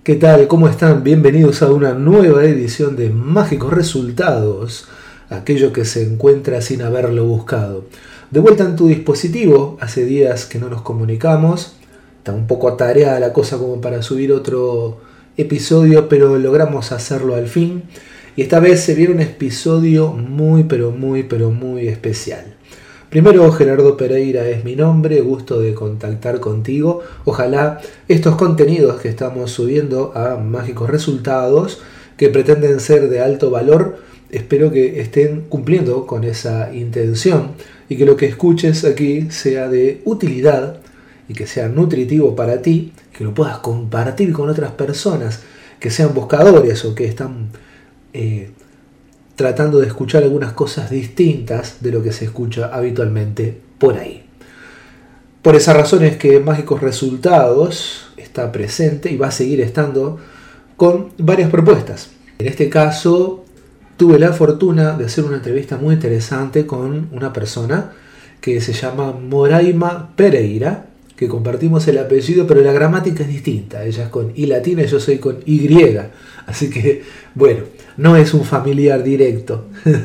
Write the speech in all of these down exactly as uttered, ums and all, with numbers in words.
¿Qué tal? ¿Cómo están? Bienvenidos a una nueva edición de Mágicos Resultados, aquello que se encuentra sin haberlo buscado. De vuelta en tu dispositivo, hace días que no nos comunicamos, está un poco atareada la cosa como para subir otro episodio, pero logramos hacerlo al fin. Y esta vez se viene un episodio muy, pero muy, pero muy especial. Primero, Gerardo Pereira es mi nombre, gusto de contactar contigo. Ojalá estos contenidos que estamos subiendo a Mágicos Resultados, que pretenden ser de alto valor, espero que estén cumpliendo con esa intención y que lo que escuches aquí sea de utilidad y que sea nutritivo para ti, que lo puedas compartir con otras personas que sean buscadores o que están eh, tratando de escuchar algunas cosas distintas de lo que se escucha habitualmente por ahí. Por esa razón es que Mágicos Resultados está presente y va a seguir estando con varias propuestas. En este caso, tuve la fortuna de hacer una entrevista muy interesante con una persona que se llama Moraima Pereira, que compartimos el apellido, pero la gramática es distinta. Ella es con I latina y yo soy con Y. Así que, bueno, no es un familiar directo.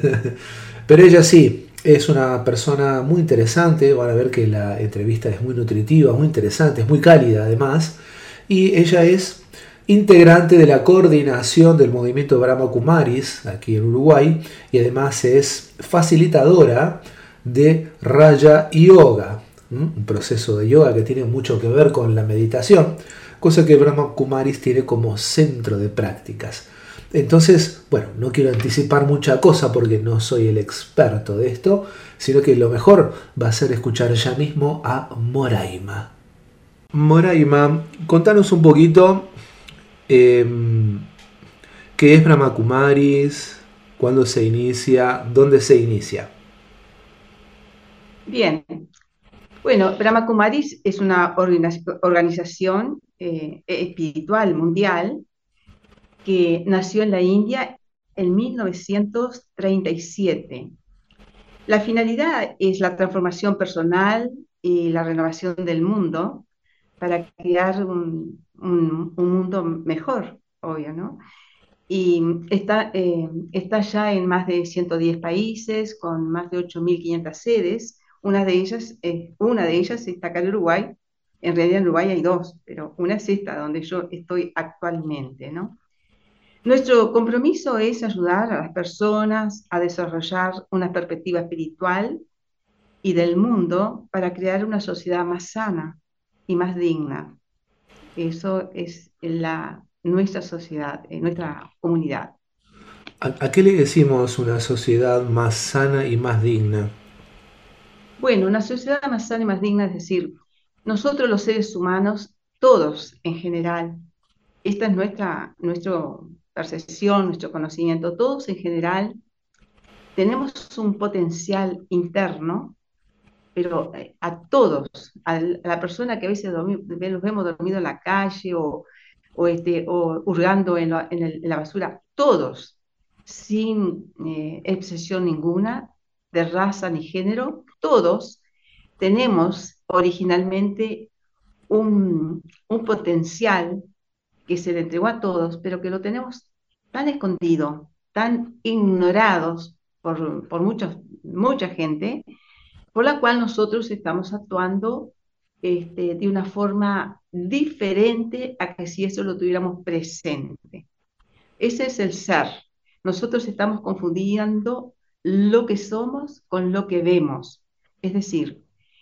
Pero ella sí, es una persona muy interesante. Van a ver que la entrevista es muy nutritiva, muy interesante, es muy cálida además. Y ella es integrante de la coordinación del movimiento Brahma Kumaris aquí en Uruguay. Y además es facilitadora de Raja Yoga, un proceso de yoga que tiene mucho que ver con la meditación, cosa que Brahma Kumaris tiene como centro de prácticas. Entonces, bueno, no quiero anticipar mucha cosa porque no soy el experto de esto, sino que lo mejor va a ser escuchar ya mismo a Moraima. Moraima, contanos un poquito eh, qué es Brahma Kumaris, cuándo se inicia, dónde se inicia. Bien, bueno, Brahma Kumaris es una organiz- organización eh, espiritual mundial que nació en la India en mil novecientos treinta y siete. La finalidad es la transformación personal y la renovación del mundo para crear un, un- un mundo mejor, obvio, ¿no? Y está, eh, está ya en más de ciento diez países, con más de ocho mil quinientas sedes. Una de ellas, eh, una de ellas está acá en Uruguay. En realidad en Uruguay hay dos, pero una es esta, donde yo estoy actualmente, ¿no? Nuestro compromiso es ayudar a las personas a desarrollar una perspectiva espiritual y del mundo para crear una sociedad más sana y más digna. Eso es la, nuestra sociedad, eh, nuestra comunidad. ¿A, a qué le decimos una sociedad más sana y más digna? Bueno, una sociedad más sana y más digna, es decir, nosotros los seres humanos, todos en general, esta es nuestra, nuestra percepción, nuestro conocimiento, todos en general tenemos un potencial interno, pero eh, a todos, a la persona que a veces dormi- los vemos dormido en la calle o, o, este, o hurgando en la, en el- en la basura, todos, sin eh, excepción ninguna, de raza ni género, todos tenemos originalmente un, un potencial que se le entregó a todos, pero que lo tenemos tan escondido, tan ignorados por, por muchos, mucha gente, por la cual nosotros estamos actuando este, de una forma diferente a que si eso lo tuviéramos presente. Ese es el ser. Nosotros estamos confundiendo lo que somos con lo que vemos. Es decir,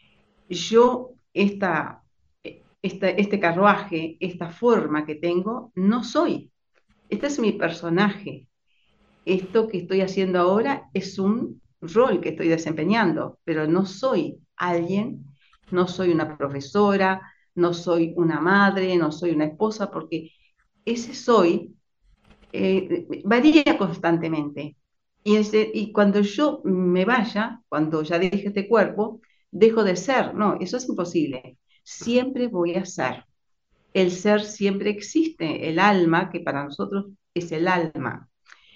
yo esta, esta, este carruaje, esta forma que tengo, no soy. Este es mi personaje. Esto que estoy haciendo ahora es un rol que estoy desempeñando, pero no soy alguien, no soy una profesora, no soy una madre, no soy una esposa, porque ese soy eh, varía constantemente. Y, ese, y cuando yo me vaya, cuando ya deje este cuerpo, dejo de ser. No, eso es imposible. Siempre voy a ser. El ser siempre existe, el alma, que para nosotros es el alma.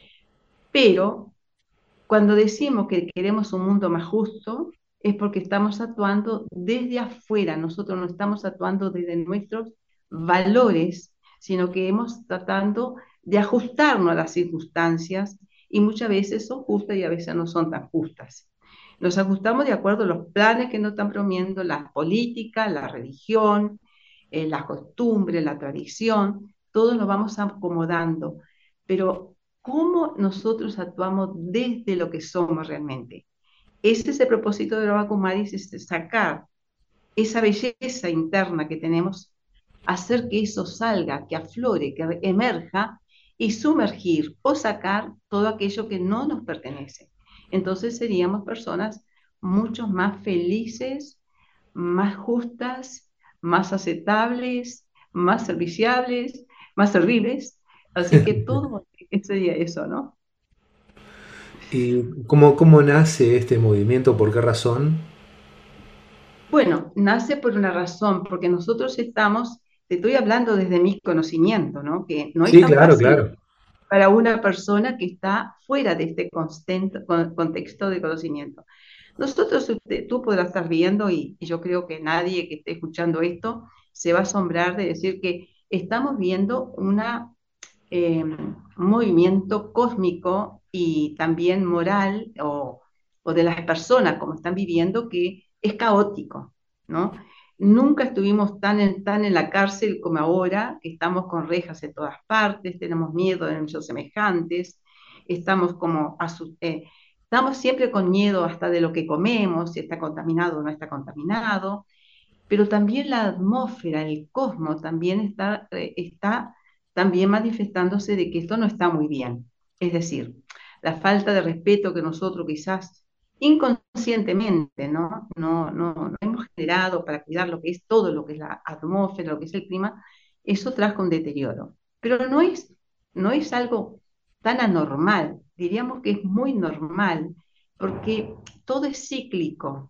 Pero cuando decimos que queremos un mundo más justo, es porque estamos actuando desde afuera, nosotros no estamos actuando desde nuestros valores, sino que hemos tratando de ajustarnos a las circunstancias y muchas veces son justas y a veces no son tan justas. Nos ajustamos de acuerdo a los planes que nos están promoviendo la política, la religión, eh, la costumbre, la tradición, todos nos vamos acomodando, pero ¿cómo nosotros actuamos desde lo que somos realmente? Ese es el propósito de Brahma Kumaris, es sacar esa belleza interna que tenemos, hacer que eso salga, que aflore, que emerja y sumergir o sacar todo aquello que no nos pertenece. Entonces seríamos personas mucho más felices, más justas, más aceptables, más serviciables, más servibles. Así que todo sería eso, ¿no? ¿Y cómo, cómo nace este movimiento? ¿Por qué razón? Bueno, nace por una razón, porque nosotros estamos, te estoy hablando desde mi conocimiento, ¿no? Que no es Sí, tan claro, fácil claro. para una persona que está fuera de este constento- con- contexto de conocimiento. Nosotros, usted- tú podrás estar viendo, y, y yo creo que nadie que esté escuchando esto se va a asombrar de decir que estamos viendo una eh, movimiento cósmico y también moral o, o de las personas como están viviendo que es caótico, ¿no? Nunca estuvimos tan en, tan en la cárcel como ahora, que estamos con rejas en todas partes, tenemos miedo de nuestros semejantes, estamos como asu- eh, estamos siempre con miedo hasta de lo que comemos, si está contaminado o no está contaminado, pero también la atmósfera, el cosmos también está, eh, está también manifestándose de que esto no está muy bien. Es decir, la falta de respeto que nosotros quizás inconscientemente ¿no? No, no, no hemos generado para cuidar lo que es todo, lo que es la atmósfera, lo que es el clima, eso trajo un deterioro. Pero no es, no es algo tan anormal, diríamos que es muy normal, porque todo es cíclico.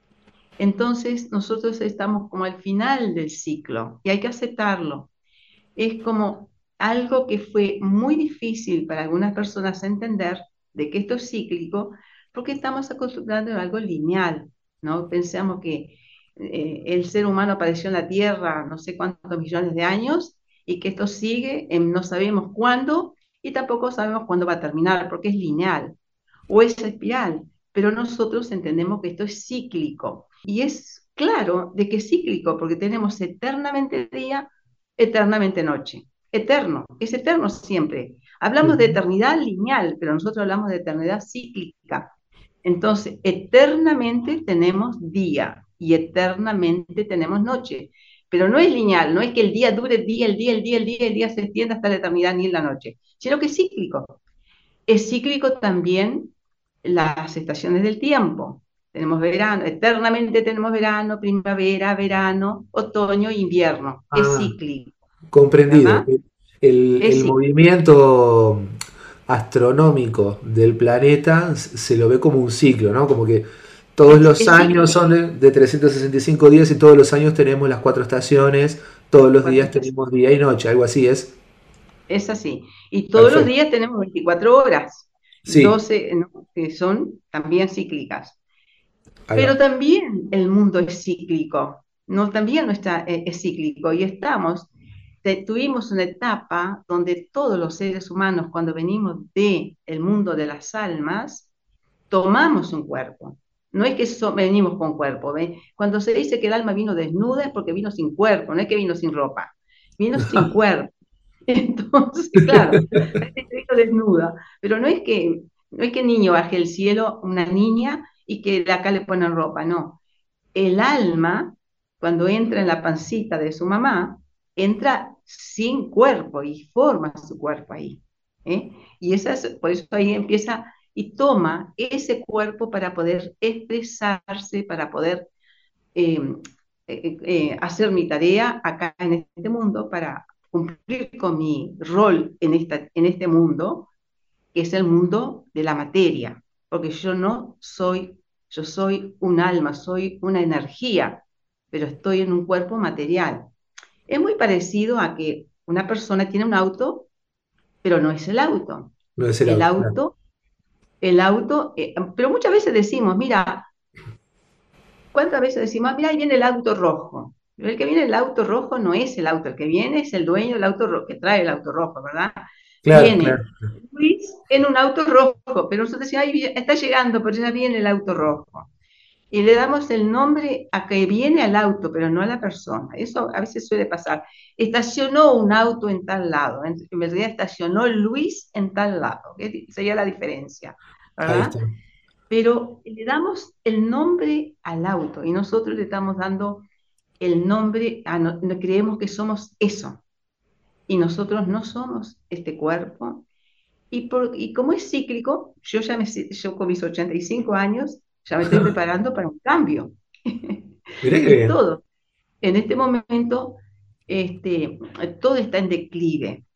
Entonces nosotros estamos como al final del ciclo y hay que aceptarlo. Es como algo que fue muy difícil para algunas personas entender de que esto es cíclico porque estamos acostumbrados a algo lineal, ¿no? Pensamos que eh, el ser humano apareció en la Tierra no sé cuántos millones de años y que esto sigue, en, no sabemos cuándo y tampoco sabemos cuándo va a terminar porque es lineal o es espiral, pero nosotros entendemos que esto es cíclico. Y es claro de que es cíclico, porque tenemos eternamente día, eternamente noche. Eterno, es eterno siempre. Hablamos de Ujú. eternidad lineal, pero nosotros hablamos de eternidad cíclica. Entonces, eternamente tenemos día y eternamente tenemos noche. Pero no es lineal, no es que el día dure el día, el día, el día, el día, el día se extienda hasta la eternidad ni en la noche, sino que es cíclico. Es cíclico también las estaciones del tiempo. Tenemos verano, eternamente tenemos verano, primavera, verano, otoño, invierno. Es Ah, cíclico, comprendido. ¿verdad? El, Es el cíclico. movimiento astronómico del planeta s- se lo ve como un ciclo, ¿no? Como que todos Es, los es años cíclico. son de, de trescientos sesenta y cinco días y todos los años tenemos las cuatro estaciones, todos los Cuatro días estaciones. tenemos día y noche, algo así es. Es así. Y todos los Perfecto. días tenemos veinticuatro horas, Sí, doce, ¿no? Que son también cíclicas. ahí va. Pero también el mundo es cíclico, no, también no está, eh, es cíclico y estamos, te- tuvimos una etapa donde todos los seres humanos, cuando venimos de el mundo de las almas, tomamos un cuerpo. No es que so- venimos con cuerpo, ¿ve? Cuando se dice que el alma vino desnuda es porque vino sin cuerpo, no es que vino sin ropa, vino sin cuerpo. Entonces, claro, vino desnuda, pero no es que no es que el niño baje el cielo, una niña, y que de acá le ponen ropa, no. El alma, cuando entra en la pancita de su mamá, entra sin cuerpo y forma su cuerpo ahí. ¿eh? Y esa es- por eso ahí empieza y toma ese cuerpo para poder expresarse, para poder eh, eh, eh, hacer mi tarea acá en este mundo, para cumplir con mi rol en, esta, en este mundo, que es el mundo de la materia, porque yo no soy, yo soy un alma, soy una energía, pero estoy en un cuerpo material. Es muy parecido a que una persona tiene un auto, pero no es el auto. No es el El auto, claro. auto, el auto, eh, pero muchas veces decimos, mira, ¿cuántas veces decimos, mira, ahí viene el auto rojo? Pero el que viene en el auto rojo no es el auto, el que viene es el dueño del auto rojo, que trae el auto rojo, ¿verdad? Claro, claro. Viene Luis en un auto rojo, pero nosotros decimos, ay, está llegando, pero ya viene el auto rojo. Y le damos el nombre a que viene al auto, pero no a la persona. Eso a veces suele pasar. Estacionó un auto en tal lado. En, en realidad estacionó Luis en tal lado. ¿Okay? Sería la diferencia, Ahí ¿verdad? está. Pero le damos el nombre al auto y nosotros le estamos dando el nombre, a no, no creemos que somos eso. Y nosotros no somos este cuerpo. Y, por, y como es cíclico, yo ya me, yo con mis ochenta y cinco años ya me estoy preparando para un cambio. Mirá qué Y bien. todo, en este momento, este, todo está en declive.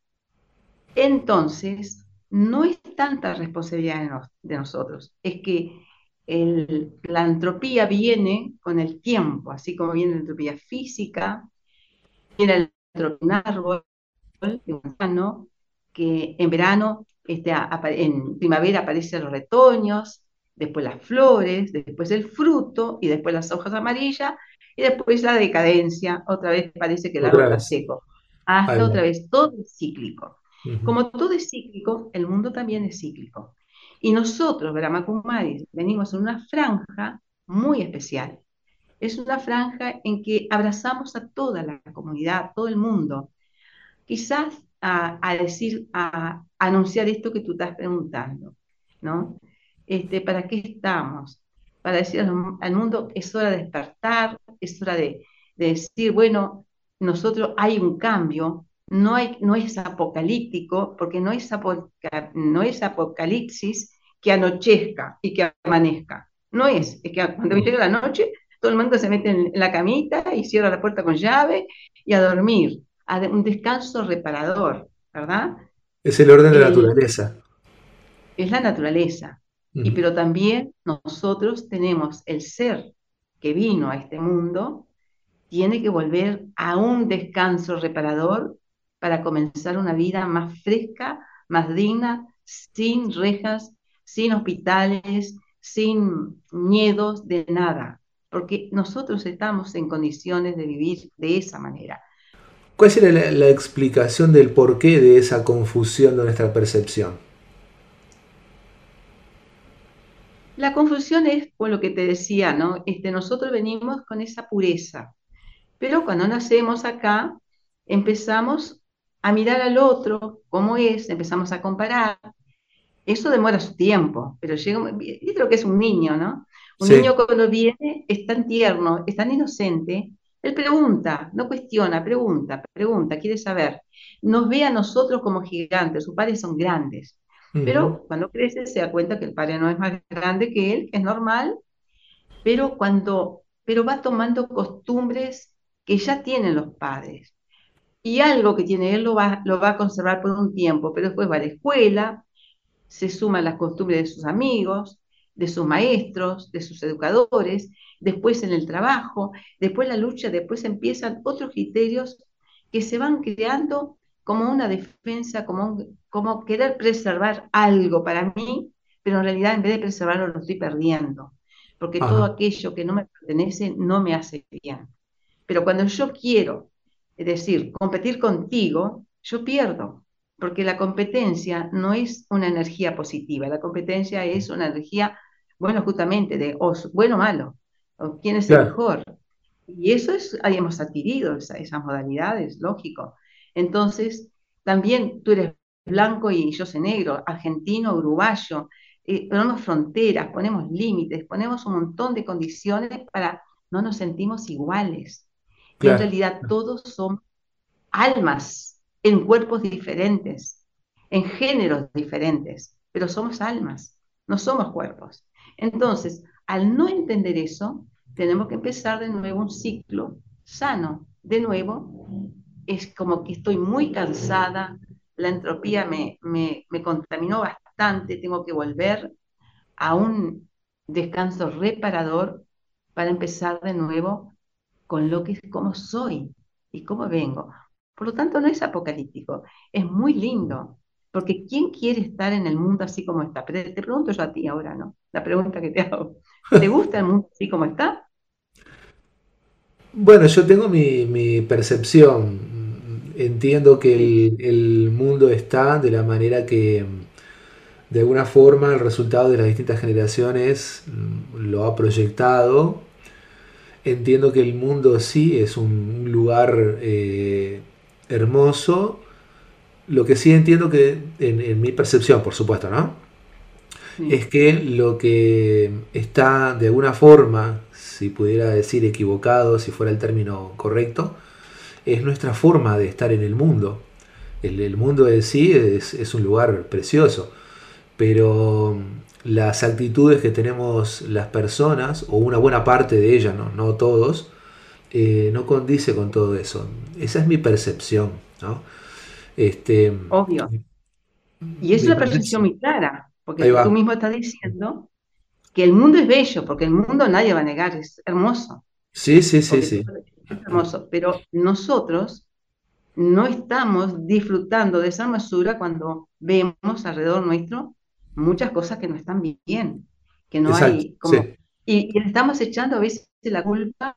Entonces, no es tanta responsabilidad de, nos- de nosotros, es que el- la entropía viene con el tiempo, así como viene la entropía física, viene la entropía de un árbol, de un humano, que en verano, este, apa- en primavera aparecen los retoños, después las flores, después el fruto y después las hojas amarillas y después la decadencia, otra vez parece que el árbol Otra está vez. seco, Ahí hasta va. otra vez, todo es cíclico. Ujú. Como todo es cíclico, el mundo también es cíclico. Y nosotros, Brahma Kumaris, venimos en una franja muy especial. Es una franja en que abrazamos a toda la comunidad, a todo el mundo, quizás a, a decir, a, a anunciar esto que tú estás preguntando, ¿no? Este, ¿para qué estamos? Para decir al, al mundo, es hora de despertar, es hora de, de decir, bueno, nosotros hay un cambio, no, hay, no es apocalíptico, porque no es, apoca, no es apocalipsis que anochezca y que amanezca. No es, es que cuando llega la noche, todo el mundo se mete en, en la camita y cierra la puerta con llave y a dormir, a un descanso reparador, ¿verdad? Es el orden de la El, naturaleza. es la naturaleza. Y Ujú. pero también nosotros tenemos el ser que vino a este mundo, tiene que volver a un descanso reparador para comenzar una vida más fresca, más digna, sin rejas, sin hospitales, sin miedos de nada, porque nosotros estamos en condiciones de vivir de esa manera. ¿Cuál sería la, la explicación del porqué de esa confusión de nuestra percepción? La confusión es por lo que te decía, ¿no? Este, nosotros venimos con esa pureza, pero cuando nacemos acá, empezamos a mirar al otro, cómo es, empezamos a comparar. Eso demora su tiempo, pero llega, un- ¿viste lo que es un niño, no? Un Sí. niño cuando viene es tan tierno, es tan inocente, él pregunta, no cuestiona, pregunta, pregunta, quiere saber. Nos ve a nosotros como gigantes, sus padres son grandes, Ujú. pero cuando crece se da cuenta que el padre no es más grande que él, que es normal, pero cuando, pero va tomando costumbres que ya tienen los padres. Y algo que tiene él lo va, lo va a conservar por un tiempo, pero después va a la escuela, se suman las costumbres de sus amigos, de sus maestros, de sus educadores, después en el trabajo, después la lucha, después empiezan otros criterios que se van creando como una defensa, como, un, como querer preservar algo para mí, pero en realidad en vez de preservarlo lo estoy perdiendo, porque todo Ajá. aquello que no me pertenece no me hace bien. Pero cuando yo quiero, es decir, competir contigo, yo pierdo, porque la competencia no es una energía positiva, la competencia es una energía, bueno, justamente de o bueno o malo, o quién es el Claro. mejor. Y eso es, ahí hemos adquirido esa, esas modalidades, lógico. Entonces, también tú eres blanco y yo soy negro, argentino, uruguayo, eh, ponemos fronteras, ponemos límites, ponemos un montón de condiciones para no nos sentimos iguales. Y en Claro. realidad todos somos almas en cuerpos diferentes, en géneros diferentes, pero somos almas, no somos cuerpos. Entonces, al no entender eso, tenemos que empezar de nuevo un ciclo sano. De nuevo, es como que estoy muy cansada, la entropía me, me, me contaminó bastante, tengo que volver a un descanso reparador para empezar de nuevo con lo que es como soy y cómo vengo. Por lo tanto, no es apocalíptico, es muy lindo, porque ¿quién quiere estar en el mundo así como está? Pero te pregunto yo a ti ahora, ¿no? La pregunta que te hago. ¿Te gusta el mundo así como está? Bueno, yo tengo mi, mi percepción. Entiendo que Sí, el, el mundo está de la manera que, de alguna forma, el resultado de las distintas generaciones mm, lo ha proyectado. Entiendo que el mundo sí es un lugar eh, hermoso. Lo que sí entiendo que, en, en mi percepción, por supuesto, ¿no? Es sí, que lo que está de alguna forma, si pudiera decir equivocado, si fuera el término correcto, es nuestra forma de estar en el mundo. El, el mundo en sí es, es un lugar precioso, pero las actitudes que tenemos las personas, o una buena parte de ellas, no, no todos, eh, no condice con todo eso. Esa es mi percepción, ¿no? Este, obvio. Y es me una parece. percepción muy clara, porque Ahí tú va. mismo estás diciendo que el mundo es bello, porque el mundo nadie va a negar, es hermoso, Sí, sí, sí, porque sí. todo es hermoso, pero nosotros no estamos disfrutando de esa hermosura cuando vemos alrededor nuestro muchas cosas que no están bien, que no Exacto, hay sí. como, y, y le estamos echando a veces la culpa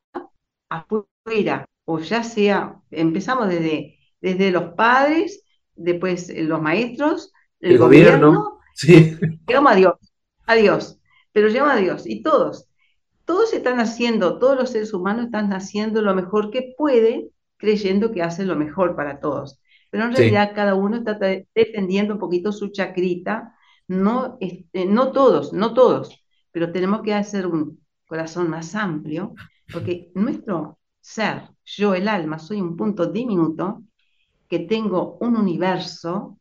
afuera, o ya sea, empezamos desde, desde los padres, después eh, los maestros, el El gobierno, gobierno, sí, llegamos a Dios, a Dios, pero llegamos a Dios, y todos, todos están haciendo, todos los seres humanos están haciendo lo mejor que pueden, creyendo que hacen lo mejor para todos. Pero en sí, realidad cada uno está tra- defendiendo un poquito su chacrita, no, este, no todos, no todos, pero tenemos que hacer un corazón más amplio, porque nuestro ser, yo el alma, soy un punto diminuto que tengo un universo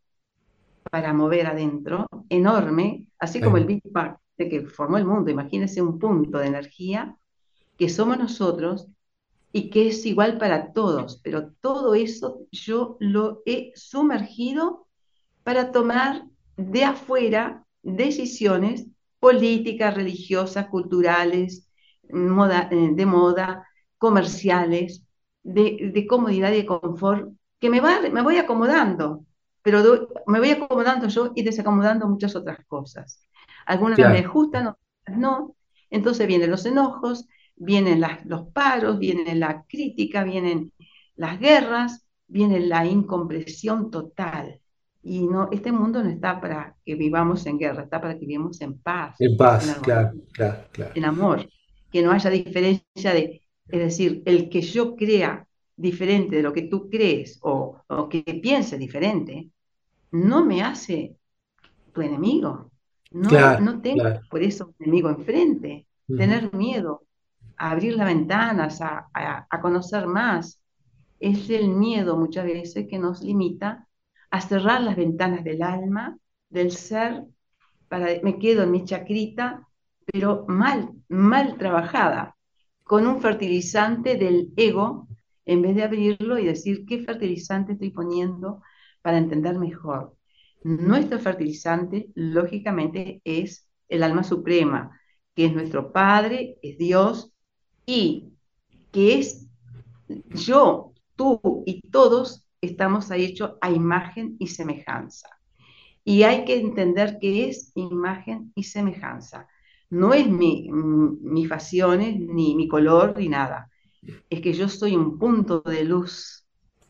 para mover adentro, enorme, así ahí como el va. Big Bang, de que formó el mundo. Imagínense un punto de energía que somos nosotros y que es igual para todos, pero todo eso yo lo he sumergido para tomar de afuera decisiones políticas, religiosas, culturales, moda, eh, de moda, comerciales, de, de, comodidad y de confort, que me, va, me voy acomodando, pero do, me voy acomodando yo y desacomodando muchas otras cosas. Algunas me Claro, ajustan, otras no. Entonces vienen los enojos, vienen las, los paros, viene la crítica, vienen las guerras, viene la incompresión total. Y no, este mundo no está para que vivamos en guerra, está para que vivamos en paz, en en paz, armonía, claro, claro, claro. en amor, que no haya diferencia de, es decir, el que yo crea diferente de lo que tú crees o, o que piense diferente, no me hace tu enemigo. No, Claro, no tengo claro. por eso un enemigo enfrente. Ujú. Tener miedo a abrir las ventanas, a, a, a conocer más. Es el miedo muchas veces que nos limita a cerrar las ventanas del alma, del ser, para, me quedo en mi chacrita, pero mal, mal trabajada, con un fertilizante del ego, en vez de abrirlo y decir qué fertilizante estoy poniendo para entender mejor. Nuestro fertilizante, lógicamente, es el alma suprema, que es nuestro Padre, es Dios, y que es yo, tú y todos estamos ahí hechos a imagen y semejanza. Y hay que entender que es imagen y semejanza. No es mi, mis facciones, ni mi color, ni nada. Es que yo soy un punto de luz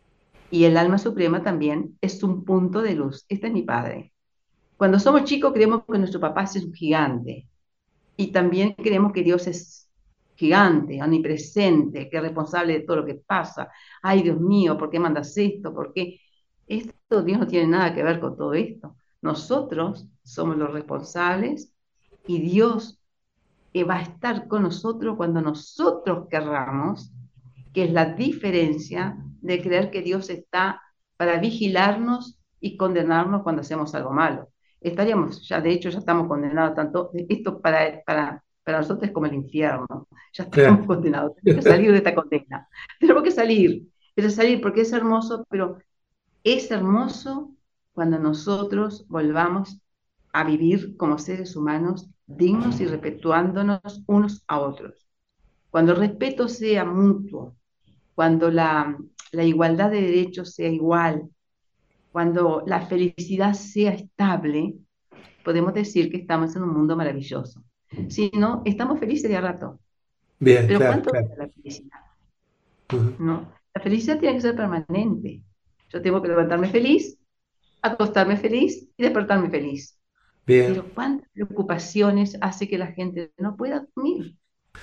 y el alma suprema también es un punto de luz. Este es mi padre. Cuando somos chicos creemos que nuestro papá es un gigante y también creemos que Dios es gigante, omnipresente, que es responsable de todo lo que pasa. Ay, Dios mío, ¿por qué mandas esto? ¿Por qué? Esto, Dios no tiene nada que ver con todo esto. Nosotros somos los responsables y Dios eh, va a estar con nosotros cuando nosotros querramos, que es la diferencia de creer que Dios está para vigilarnos y condenarnos cuando hacemos algo malo. Estaríamos, ya de hecho, ya estamos condenados tanto, esto para, para, para nosotros es como el infierno, ya estamos Claro. condenados, tenemos que salir de esta condena, tenemos que salir, pero salir porque es hermoso, pero es hermoso cuando nosotros volvamos a vivir como seres humanos dignos y respetuándonos unos a otros. Cuando el respeto sea mutuo, cuando la, la igualdad de derechos sea igual, cuando la felicidad sea estable, podemos decir que estamos en un mundo maravilloso. Si no, estamos felices de a rato. Bien, Pero claro, ¿cuánto claro. dura la felicidad? Ujú. ¿no? La felicidad tiene que ser permanente. Yo tengo que levantarme feliz, acostarme feliz y despertarme feliz. Bien. Pero ¿cuántas preocupaciones hace que la gente no pueda dormir?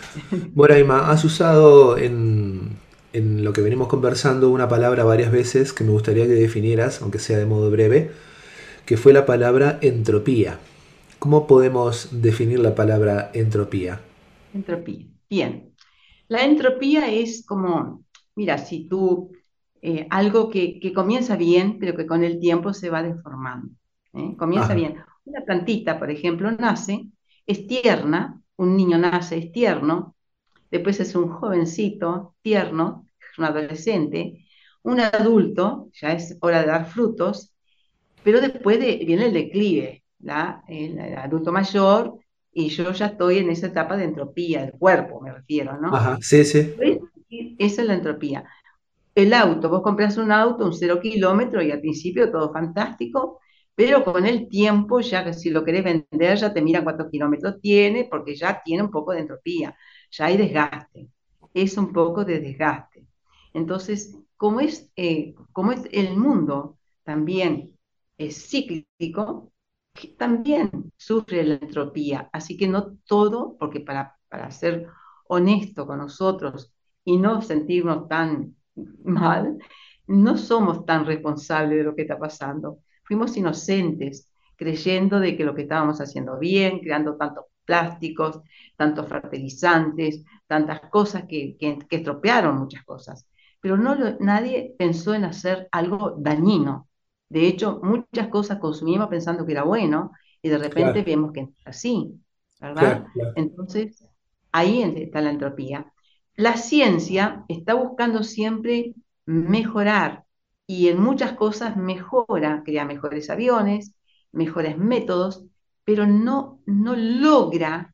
Moraima, has usado en, en lo que venimos conversando una palabra varias veces que me gustaría que definieras, aunque sea de modo breve, que fue la palabra entropía. ¿Cómo podemos definir la palabra entropía? Entropía. Bien. La entropía es como, mira, si tú, eh, algo que, que comienza bien, pero que con el tiempo se va deformando. ¿Eh? Comienza Ajá, bien. Una plantita, por ejemplo, nace, es tierna, un niño nace, es tierno, después es un jovencito, tierno, un adolescente, un adulto, ya es hora de dar frutos, pero después de- viene el declive, ¿la? El, el adulto mayor, y yo ya estoy en esa etapa de entropía, del cuerpo me refiero, ¿no? ajá, sí, sí, ¿Ves? Esa es la entropía. El auto, vos compras un auto, un cero kilómetro, y al principio todo fantástico, pero con el tiempo, ya que si lo querés vender, ya te miran cuántos kilómetros tiene, porque ya tiene un poco de entropía, ya hay desgaste, es un poco de desgaste. Entonces, como es, eh, como es el mundo también es cíclico, que también sufre la entropía, así que no todo, porque para, para ser honesto con nosotros y no sentirnos tan mal, no somos tan responsables de lo que está pasando. Fuimos inocentes, creyendo de que lo que estábamos haciendo bien, creando tantos plásticos, tantos fertilizantes, tantas cosas que, que, que estropearon muchas cosas. Pero no lo, nadie pensó en hacer algo dañino. De hecho, muchas cosas consumimos pensando que era bueno y de repente claro, vemos que no es así, ¿verdad? claro, claro. Entonces, ahí está la entropía. La ciencia está buscando siempre mejorar y en muchas cosas mejora, crea mejores aviones, mejores métodos, pero no, no logra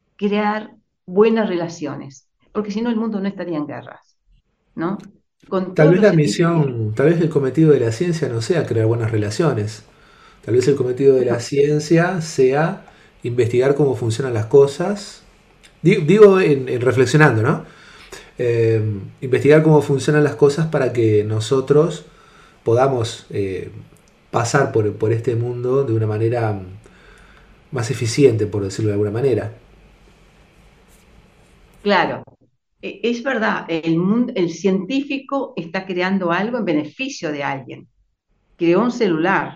crear buenas relaciones, porque si no el mundo no estaría en guerras, ¿no? Con Tal todos vez los la científicos, misión, tal vez el cometido de la ciencia no sea crear buenas relaciones. Tal vez el cometido de la bueno, ciencia sea investigar cómo funcionan las cosas. Di- Digo, en, en reflexionando, ¿no? Eh, investigar cómo funcionan las cosas para que nosotros podamos eh, pasar por, por este mundo de una manera más eficiente, por decirlo de alguna manera. claro, e- es verdad, el mundo, el científico está creando algo en beneficio de alguien. Creó un celular,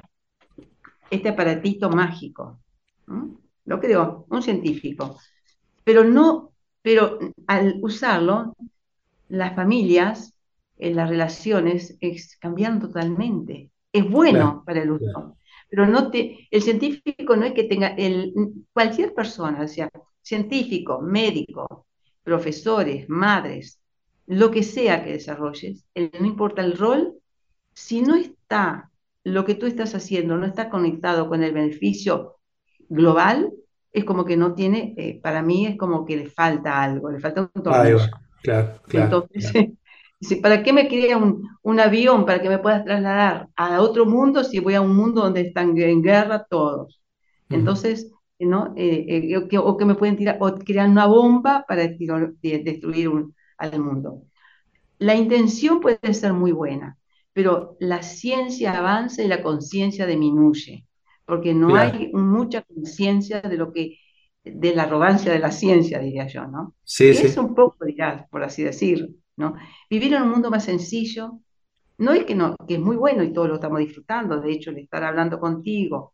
este aparatito mágico, ¿no? Lo creó un científico, pero no, pero al usarlo, las familias, eh, las relaciones es- cambiaron totalmente. Es Claro, bueno para el claro. uso, pero no te, el científico no es que tenga, el, cualquier persona, o sea, científico, médico, profesores, madres, lo que sea que desarrolles, el- no importa el rol, si no está lo que tú estás haciendo, no está conectado con el beneficio global, es como que no tiene, eh, para mí es como que le falta algo, le falta un Ahí va. tornillo. Claro, claro, Entonces, claro. dice, ¿para qué me crea un, un avión para que me puedas trasladar a otro mundo si voy a un mundo donde están en guerra todos? Ujú. Entonces, ¿no? Eh, eh, o, que, o que me pueden tirar, o crear una bomba para tiro- de- destruir un- al mundo. La intención puede ser muy buena, pero la ciencia avanza y la conciencia disminuye, porque no Claro. hay mucha conciencia de lo que, de la arrogancia de la ciencia, diría yo, ¿no? Sí, Que es sí. un poco, dirás, por así decirlo, ¿no? Vivir en un mundo más sencillo, no es que no, que es muy bueno y todos lo estamos disfrutando, de hecho, el estar hablando contigo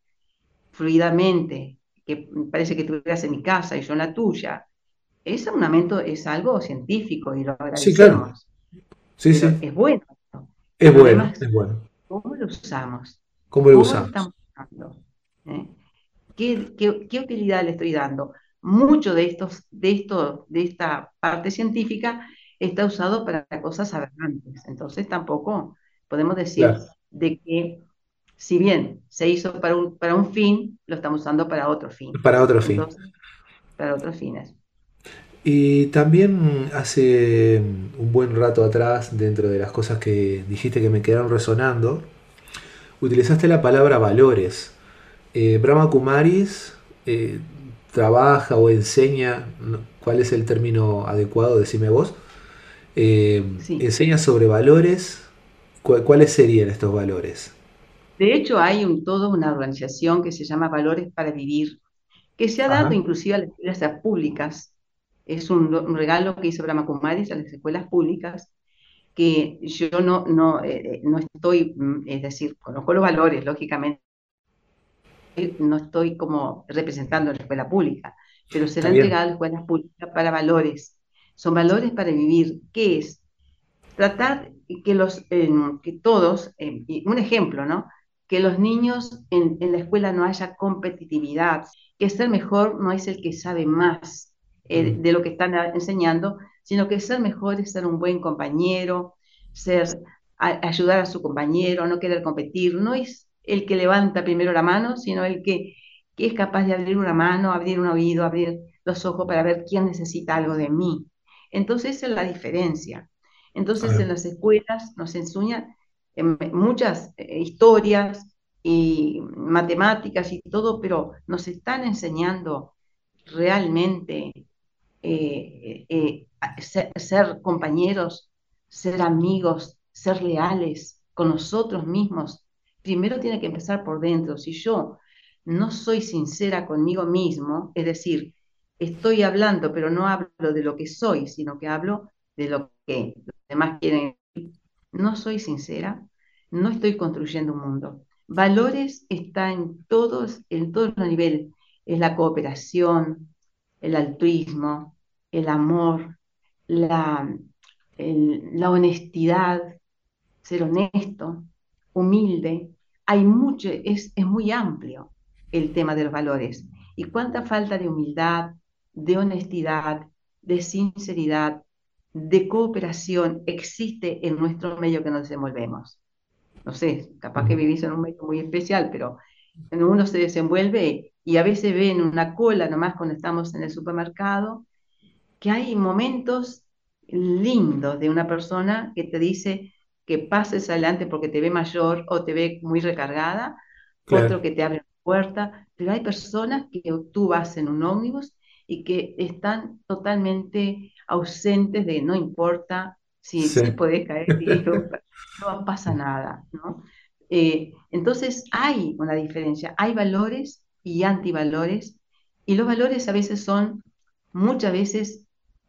fluidamente, que parece que estuvieras en mi casa y yo en la tuya, es un aumento, es algo científico y lo Sí, claro. agradecemos, Sí, pero sí. es bueno, ¿no? Es El problema bueno, es es bueno. cómo lo usamos, ¿Cómo lo cómo lo usamos? estamos usando, ¿eh? ¿Qué, qué, qué utilidad le estoy dando? Mucho de, estos, de, esto, de esta parte científica está usado para cosas aberrantes, entonces tampoco podemos decir Claro. de que si bien se hizo para un, para un fin, lo estamos usando para otro fin, Para otro fin. entonces, para otros fines. Y también hace un buen rato atrás, dentro de las cosas que dijiste que me quedaron resonando, utilizaste la palabra valores. Eh, Brahma Kumaris eh, trabaja o enseña, no- ¿cuál es el término adecuado? Decime vos. Eh, Sí. enseña sobre valores. ¿Cu- ¿Cuáles serían estos valores? De hecho, hay un, toda una organización que se llama Valores para Vivir, que se ha dado Ajá. inclusive a las escuelas públicas. Es un, un regalo que hizo Brahma Kumaris a las escuelas públicas, que yo no, no, eh, no estoy, mm, es decir, conozco los valores, lógicamente, no estoy como representando a la escuela pública, pero se le Está ha bien. entregado a las escuelas públicas para valores. Son valores para vivir. ¿Qué es? Tratar que, los, eh, que todos, eh, y un ejemplo, ¿no? Que los niños en, en la escuela no haya competitividad, que ser mejor no es el que sabe más eh, Mm, de lo que están a- enseñando, sino que ser mejor es ser un buen compañero, ser, a- ayudar a su compañero, no querer competir, no es el que levanta primero la mano, sino el que, que es capaz de abrir una mano, abrir un oído, abrir los ojos para ver quién necesita algo de mí. Entonces esa es la diferencia. Entonces, claro. en las escuelas nos enseñan eh, muchas eh, historias y matemáticas y todo, pero nos están enseñando realmente eh, eh, a ser, ser compañeros, ser amigos, ser leales con nosotros mismos. Primero tiene que empezar por dentro. Si yo no soy sincera conmigo mismo, es decir, estoy hablando, pero no hablo de lo que soy, sino que hablo de lo que los demás quieren, no soy sincera, no estoy construyendo un mundo. Valores está en todos, en todos los niveles. Es la cooperación, el altruismo, el amor, la, el- la honestidad, ser honesto, humilde. Hay mucho, es, es muy amplio el tema de los valores. Y cuánta falta de humildad, de honestidad, de sinceridad, de cooperación existe en nuestro medio que nos desenvolvemos. No sé, capaz que Ujú. vivís en un medio muy especial, pero uno se desenvuelve y a veces ven una cola nomás cuando estamos en el supermercado, que hay momentos lindos de una persona que te dice que pases adelante porque te ve mayor o te ve muy recargada, otro Claro. que te abre la puerta, pero hay personas que tú vas en un ómnibus y que están totalmente ausentes de no importa si Sí. te podés caer y no, no pasa nada, ¿no? Eh, entonces hay una diferencia, hay valores y antivalores, y los valores a veces son muchas veces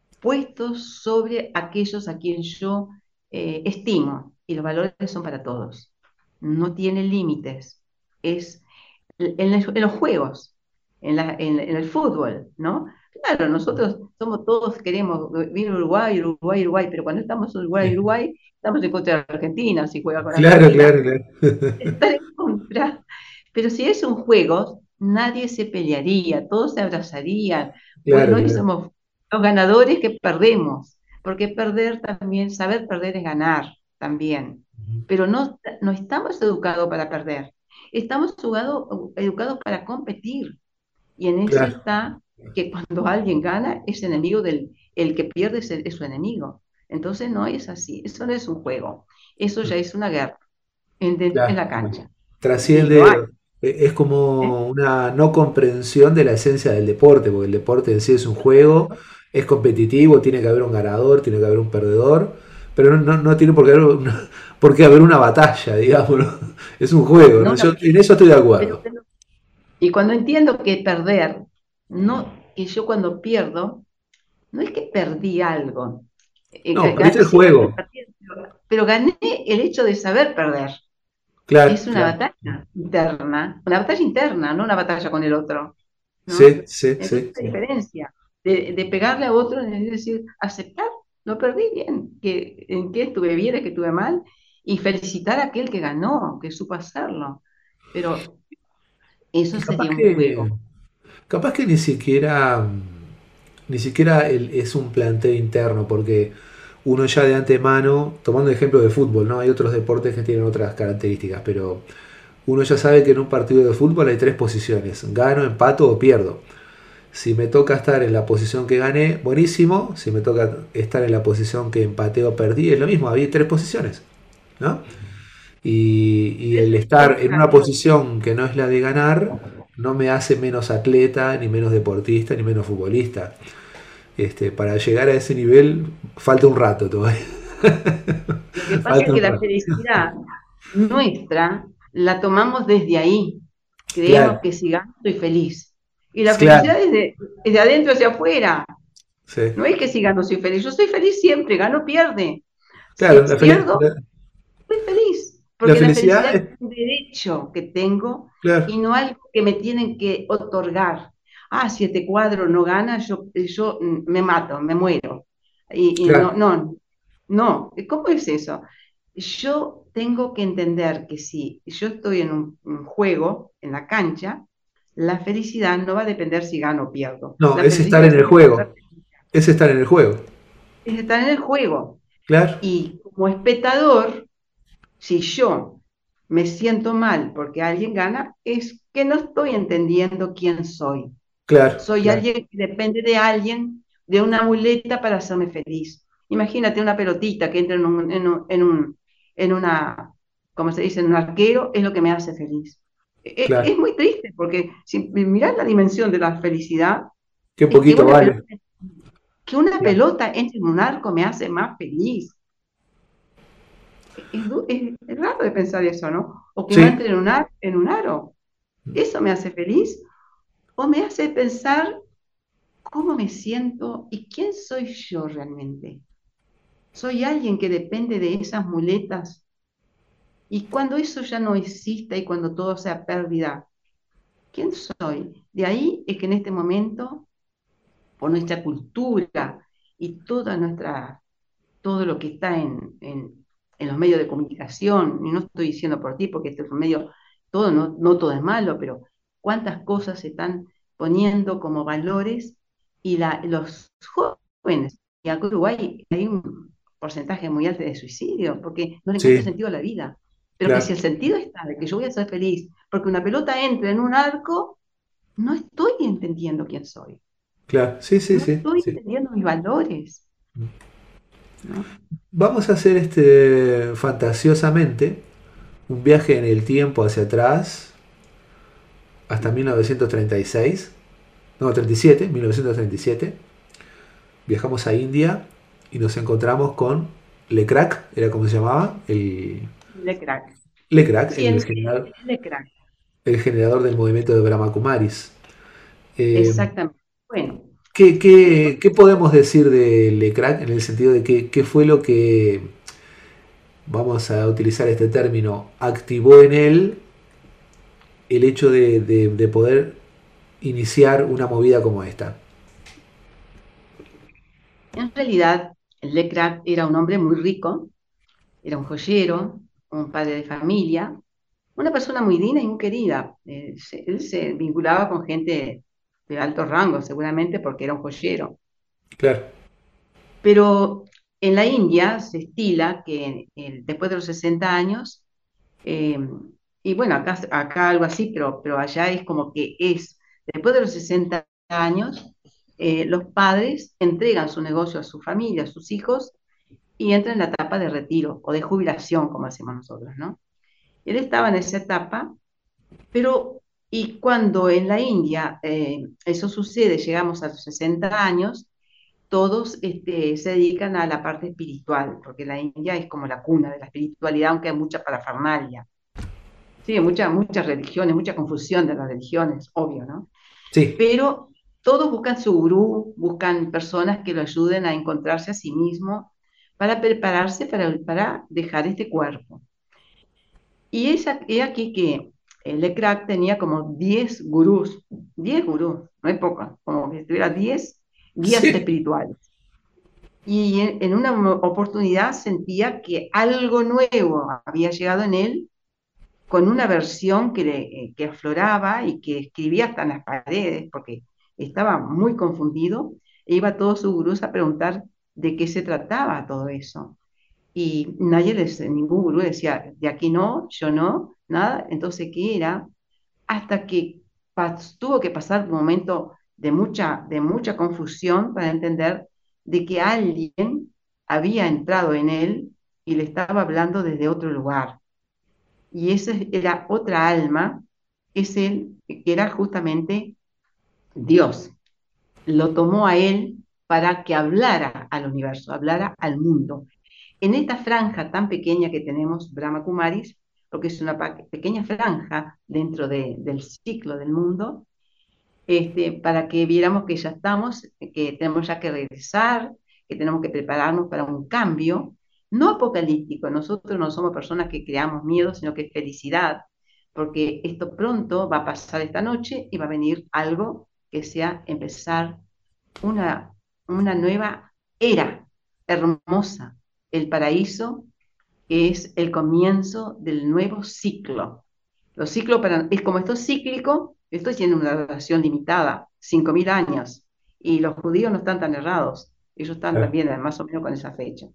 puestos sobre aquellos a quien yo eh, estimo, y los valores son para todos, no tienen límites, es en, en los juegos, en, la, en, en, el fútbol, ¿no? Claro, nosotros somos todos, queremos vivir Uruguay, Uruguay, Uruguay, pero cuando estamos en Uruguay, Uruguay, estamos en contra de Argentina, si juega con Claro, Argentina, claro, claro. estar en contra. Pero si es un juego, nadie se pelearía, todos se abrazarían. Claro, Bueno, hoy claro. somos los ganadores que perdemos, porque perder también, saber perder es ganar también. Pero no, no estamos educados para perder, estamos educado- educados para competir. Y en eso Claro. está que cuando alguien gana, es enemigo del, el que pierde es, es su enemigo. Entonces no es así, eso no es un juego, eso ya es una guerra en, de- en Claro. la cancha. Y lo hay, Trasciende, eh, es ¿eh? como una no comprensión de la esencia del deporte, porque el deporte en sí es un juego, es competitivo, tiene que haber un ganador, tiene que haber un perdedor, pero no, no- no tiene por qué haber una, por qué haber una batalla, digamos, ¿no? Es un juego, ¿no? No, Yo no, en eso estoy de pero, acuerdo. pero- y cuando entiendo que perder, no, que yo cuando pierdo, no es que perdí algo, eh, No, ga- perdiste ga- el sí gané el juego. partido, pero, pero gané el hecho de saber perder. Claro, Es una claro. batalla interna, una batalla interna, no una batalla con el otro, ¿no? Sí, sí, Entonces, sí. la diferencia de, de pegarle a otro es decir, aceptar, lo perdí bien, que, en qué estuve bien, en qué estuve mal, y felicitar a aquel que ganó, que supo hacerlo. Pero eso Y capaz sería un que, juego. capaz que ni siquiera, ni siquiera el- es un planteo interno, porque uno ya de antemano, tomando el ejemplo de fútbol, ¿no? Hay otros deportes que tienen otras características, pero uno ya sabe que en un partido de fútbol hay tres posiciones: gano, empato o pierdo. Si me toca estar en la posición que gané, buenísimo. Si me toca estar en la posición que empaté o perdí, es lo mismo, había tres posiciones, ¿no? Y, y Eso el es todo estar un en una camino. posición que no es la de ganar no me hace menos atleta, ni menos deportista, ni menos futbolista. Este, para llegar a ese nivel falta un rato todavía. Lo que pasa es Falta que un la rato. felicidad nuestra la tomamos desde ahí. Creemos Claro, que si gano estoy feliz. Y la claro, felicidad es de, es de adentro hacia afuera. sí. No es que si gano soy feliz. Yo soy feliz siempre, gano, pierde. Si Claro, la, feli- pierdo, la, soy feliz. la Porque la felicidad felicidad es, es un derecho que tengo claro, y no algo que me tienen que otorgar. Ah, si este cuadro no gana, yo, yo mm, me mato, me muero. Y, y no, claro, no, no. ¿Cómo es eso? Yo tengo que entender que si yo estoy en un, un juego, en la cancha, la felicidad no va a depender si gano o pierdo. no, La es estar felicidad en el siempre va a ser juego, es estar en el juego, es estar en el juego. claro, Y como espectador, si yo me siento mal porque alguien gana, es que no estoy entendiendo quién soy. claro, Soy claro, alguien que depende de alguien, de una muleta para hacerme feliz. Imagínate una pelotita que entra en un, en un, en un, en una, como se dice, en un arquero, es lo que me hace feliz. E- claro, Es muy triste porque si mirás la dimensión de la felicidad, qué es que poquito una pelota, vale, que una claro, pelota entre en un arco me hace más feliz. Es, du- es- es raro de pensar eso, ¿no? O que me sí, entre en un, ar- en un aro. ¿Eso me hace feliz? ¿O me hace pensar cómo me siento y quién soy yo realmente? ¿Soy alguien que depende de esas muletas? Y cuando eso ya no exista y cuando todo sea pérdida, ¿quién soy? De ahí es que en este momento, por nuestra cultura y toda nuestra todo lo que está en, en, en los medios de comunicación, y no estoy diciendo por ti, porque este es un medio, todo, no, no todo es malo, pero cuántas cosas se están poniendo como valores y la, los jóvenes, y acá en Uruguay hay un porcentaje muy alto de suicidio, porque no le encuentra sí, sentido a la vida. Pero que si claro, el sentido está de que yo voy a ser feliz, porque una pelota entra en un arco, no estoy entendiendo quién soy, claro, sí, sí, no sí, estoy sí. entendiendo mis valores, ¿no? Vamos a hacer este fantasiosamente un viaje en el tiempo hacia atrás hasta mil novecientos treinta y seis, no, treinta y siete, mil novecientos treinta y siete. Viajamos a India y nos encontramos con Lecrac, era como se llamaba, el De crack. Lecrac, Sí, el, el, general, el de crack, el generador del movimiento de Brahma Kumaris. Eh, exactamente. Bueno, ¿qué, entonces, qué, qué podemos decir de Lecrac en el sentido de que, qué fue lo que, vamos a utilizar este término, activó en él el hecho de, de, de poder iniciar una movida como esta? en realidad, el de crack era un hombre muy rico, era un joyero, un padre de familia, una persona muy digna y muy querida. Eh, se- él se vinculaba con gente de alto rango, seguramente porque era un joyero. Claro, Pero en la India se estila que eh, después de los sesenta años, eh, y bueno, acá, acá algo así, pero, pero allá es como que es, después de los sesenta años, eh, los padres entregan su negocio a su familia, a sus hijos, y entran en la etapa de retiro o de jubilación, como decimos nosotros, ¿no? Él estaba en esa etapa, pero y cuando en la India eh, eso sucede, llegamos a los sesenta años, todos este, se dedican a la parte espiritual, porque la India es como la cuna de la espiritualidad, aunque hay mucha parafernalia. Sí, muchas muchas religiones, mucha confusión de las religiones, obvio, ¿no? sí, Pero todos buscan su gurú, buscan personas que lo ayuden a encontrarse a sí mismo para prepararse para, para dejar este cuerpo. Y es aquí que eh, Lecrac tenía como diez gurús, diez gurús, no es poco, como que tuviera diez guías sí, espirituales. Y en, en una oportunidad sentía que algo nuevo había llegado en él con una versión que, le, eh, que afloraba y que escribía hasta en las paredes, porque estaba muy confundido, e iba a todos sus gurús a preguntar de qué se trataba todo eso. Y nadie les, ningún gurú decía, de aquí no, yo no, nada, entonces, ¿qué era? Hasta que pas, tuvo que pasar un momento de mucha, de mucha confusión para entender de que alguien había entrado en él y le estaba hablando desde otro lugar y esa era otra alma, es el, que era justamente Dios. Lo tomó a él para que hablara al universo, hablara al mundo. En esta franja tan pequeña que tenemos, Brahma Kumaris, porque es una pequeña franja dentro de, del ciclo del mundo, este, para que viéramos que ya estamos, que tenemos ya que regresar, que tenemos que prepararnos para un cambio, no apocalíptico. Nosotros no somos personas que creamos miedo, sino que felicidad, porque esto pronto va a pasar esta noche y va a venir algo que sea empezar una, una nueva era hermosa, el paraíso, que es el comienzo del nuevo ciclo. Los ciclos para, es como esto es cíclico, esto tiene una duración limitada, cinco mil años, y los judíos no están tan errados, ellos están Claro. también más o menos con esa fecha.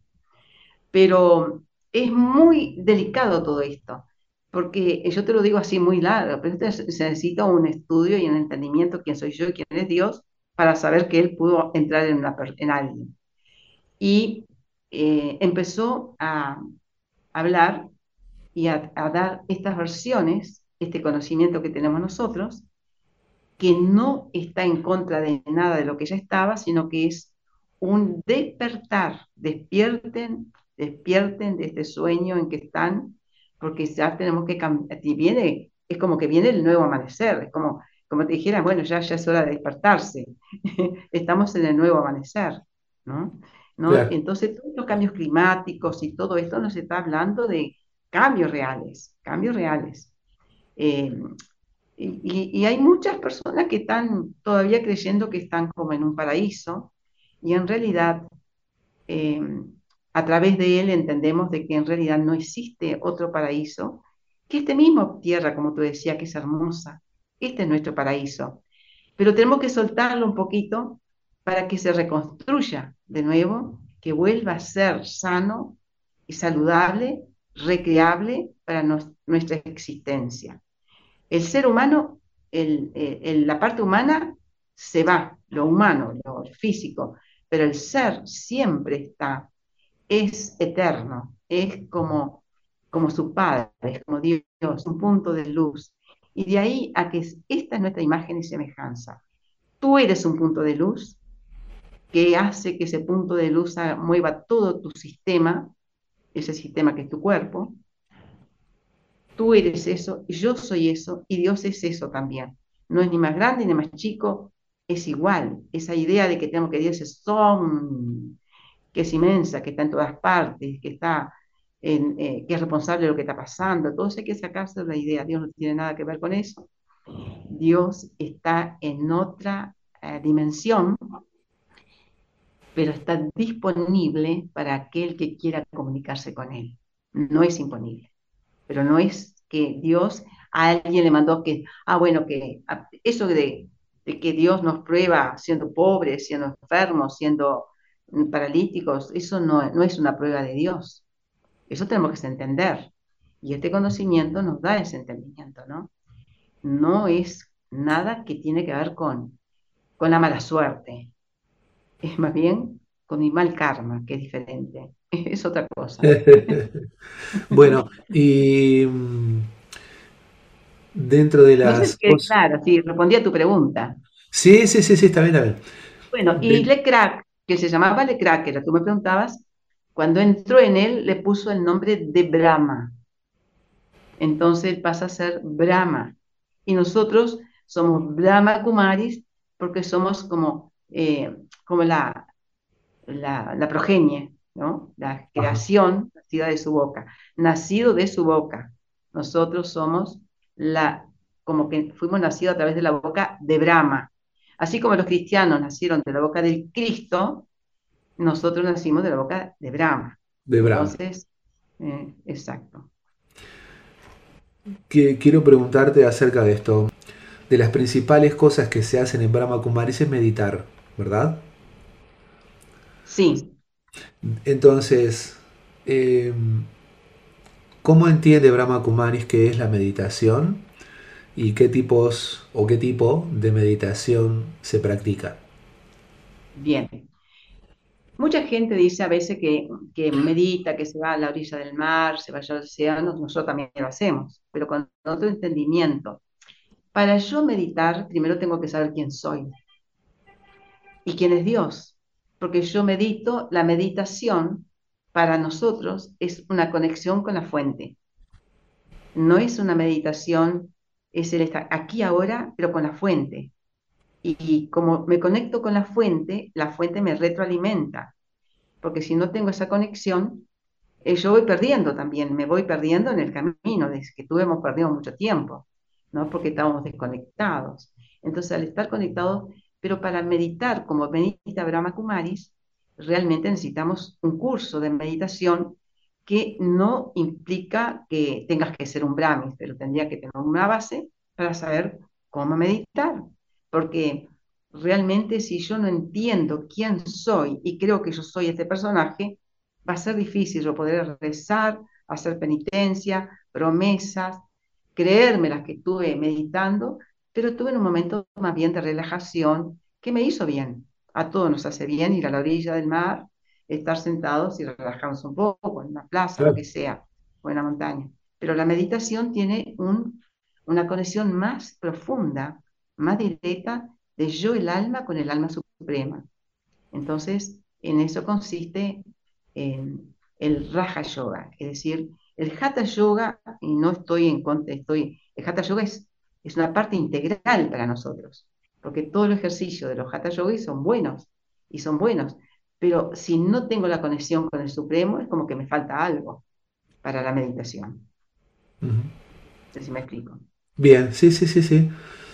Pero es muy delicado todo esto, porque yo te lo digo así muy largo, pero esto se necesita un estudio y un entendimiento, quién soy yo y quién es Dios, para saber que Él pudo entrar en, una, en alguien. Y eh, empezó a hablar y a, a dar estas versiones, este conocimiento que tenemos nosotros, que no está en contra de nada de lo que ya estaba, sino que es un despertar, despierten, despierten de este sueño en que están, porque ya tenemos que cambiar, y viene, es como que viene el nuevo amanecer, es como, como te dijera, bueno, ya, ya es hora de despertarse, estamos en el nuevo amanecer, ¿no? ¿No? Claro. Entonces, todos los cambios climáticos y todo esto nos está hablando de cambios reales, cambios reales. Eh, y, y, hay muchas personas que están todavía creyendo que están como en un paraíso y en realidad eh, a través de él entendemos de que en realidad no existe otro paraíso que este mismo tierra, como tú decías, que es hermosa. Este es nuestro paraíso. Pero tenemos que soltarlo un poquito para que se reconstruya de nuevo, que vuelva a ser sano y saludable, recreable para nos, nuestra existencia. El ser humano, el, el, la parte humana se va, lo humano, lo físico, pero el ser siempre está, es eterno, es como, como su Padre, es como Dios, un punto de luz. Y de ahí a que esta es nuestra imagen y semejanza. Tú eres un punto de luz que hace que ese punto de luz mueva todo tu sistema, ese sistema que es tu cuerpo. Tú eres eso, yo soy eso, y Dios es eso también. No es ni más grande ni más chico, es igual. Esa idea de que tenemos que Dios es son, que es inmensa, que está en todas partes, que está en, eh, que es responsable de lo que está pasando, todo eso hay que sacarse de la idea. Dios no tiene nada que ver con eso. Dios está en otra eh, dimensión, pero está disponible para aquel que quiera comunicarse con Él. No es imponible, pero no es que Dios a alguien le mandó que, ah, bueno, que eso de, de que Dios nos prueba siendo pobres, siendo enfermos, siendo paralíticos, eso no, no es una prueba de Dios. Eso tenemos que entender. Y este conocimiento nos da ese entendimiento, ¿no? No es nada que tiene que ver con, con la mala suerte. Es más bien con mi mal karma, que es diferente. Es otra cosa. Bueno, y mm, dentro de No sé si las quedé cosas... claro, si respondí a tu pregunta. Sí, sí, sí, sí, está bien, está bien. Bueno, y De- Lecrac, que se llamaba Lecrac, que era tú me preguntabas, cuando entró en él le puso el nombre de Brahma. Entonces él pasa a ser Brahma. Y nosotros somos Brahma Kumaris porque somos como, eh, como la, la, la progenie, ¿no? La Ajá. creación nacida de su boca, nacido de su boca. Nosotros somos la, como que fuimos nacidos a través de la boca de Brahma. Así como los cristianos nacieron de la boca del Cristo, nosotros nacimos de la boca de Brahma. De Brahma. Entonces, eh, exacto. Que, quiero preguntarte acerca de esto. De las principales cosas que se hacen en Brahma Kumaris es meditar, ¿verdad? Sí, Entonces, eh, ¿cómo entiende Brahma Kumaris qué es la meditación y qué tipos o qué tipo de meditación se practica? bien. Mucha gente dice a veces que, que medita, que se va a la orilla del mar, se vaya al océano, nosotros también lo hacemos, pero con otro entendimiento. Para yo meditar, primero tengo que saber quién soy y quién es Dios. porque yo medito, la meditación para nosotros es una conexión con la fuente. No es una meditación, es el estar aquí ahora, pero con la fuente. Y, y como me conecto con la fuente, la fuente me retroalimenta, porque si no tengo esa conexión, eh, yo voy perdiendo también, me voy perdiendo en el camino, desde que tú hemos perdido mucho tiempo, ¿no? Porque estábamos desconectados. Entonces, al estar conectados, pero para meditar como medita Brahma Kumaris, realmente necesitamos un curso de meditación que no implica que tengas que ser un brahmin, pero tendría que tener una base para saber cómo meditar. Porque realmente si yo no entiendo quién soy y creo que yo soy este personaje, va a ser difícil yo poder rezar, hacer penitencia, promesas, creerme las que estuve meditando, pero tuve en un momento más bien de relajación que me hizo bien. A todos nos hace bien ir a la orilla del mar, estar sentados y relajarnos un poco en una plaza, lo Claro, que sea, o en la montaña. Pero la meditación tiene un, una conexión más profunda, más directa de yo, el alma, con el alma suprema. Entonces, en eso consiste en el Raja Yoga, es decir, el Hatha Yoga, y no estoy en contra, estoy, el Hatha Yoga es, es una parte integral para nosotros, porque todos los ejercicios de los Hatha Yoga son buenos, y son buenos, pero si no tengo la conexión con el Supremo, es como que me falta algo para la meditación. ujú. No sé si me explico. Bien, sí, sí, sí, sí.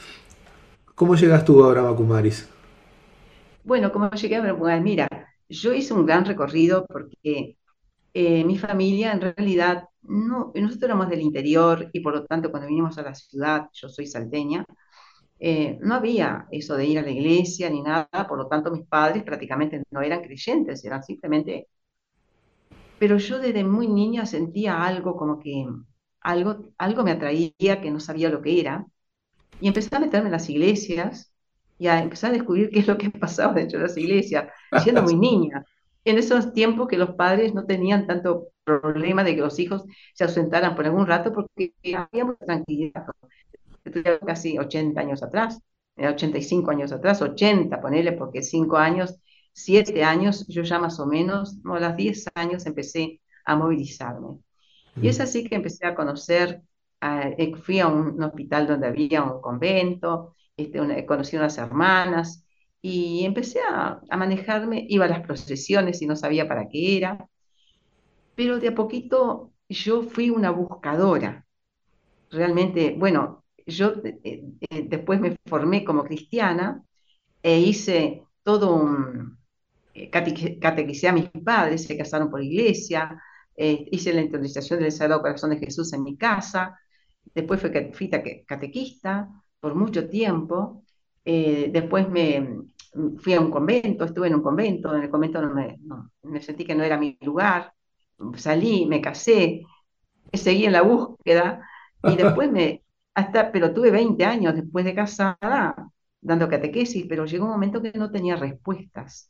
¿Cómo llegas tú ahora a Kumaris? Bueno, como llegué a ver, mira, yo hice un gran recorrido porque eh, mi familia en realidad, no, nosotros éramos del interior y por lo tanto cuando vinimos a la ciudad, yo soy salteña, eh, no había eso de ir a la iglesia ni nada, por lo tanto mis padres prácticamente no eran creyentes, eran simplemente, pero yo desde muy niña sentía algo como que algo, algo me atraía que no sabía lo que era y empecé a meterme en las iglesias y a empezar a descubrir qué es lo que pasaba dentro de las iglesias, siendo muy niña. En esos tiempos que los padres no tenían tanto problema de que los hijos se ausentaran por algún rato porque había mucha tranquilidad. Estoy hablando casi ochenta años atrás, eh, ochenta y cinco años atrás, ochenta, ponele, porque cinco años, siete años, yo ya más o menos, no, a los diez años empecé a movilizarme. Y es así que empecé a conocer, a- eh, fui a un, un hospital donde había un convento, este, una- conocí unas hermanas y empecé a, a manejarme, iba a las procesiones y no sabía para qué era, pero de a poquito yo fui una buscadora. Realmente, bueno, yo eh, eh, después me formé como cristiana e hice todo un, eh, cate- catequicé a mis padres, se casaron por iglesia, eh, hice la interiorización del Sagrado Corazón de Jesús en mi casa, después fui, ca- fui taque- catequista por mucho tiempo, eh, después me fui a un convento, estuve en un convento, en el convento no me, no, me sentí que no era mi lugar, salí, me casé, seguí en la búsqueda y después me, hasta, pero tuve veinte años después de casada dando catequesis, pero llegó un momento que no tenía respuestas.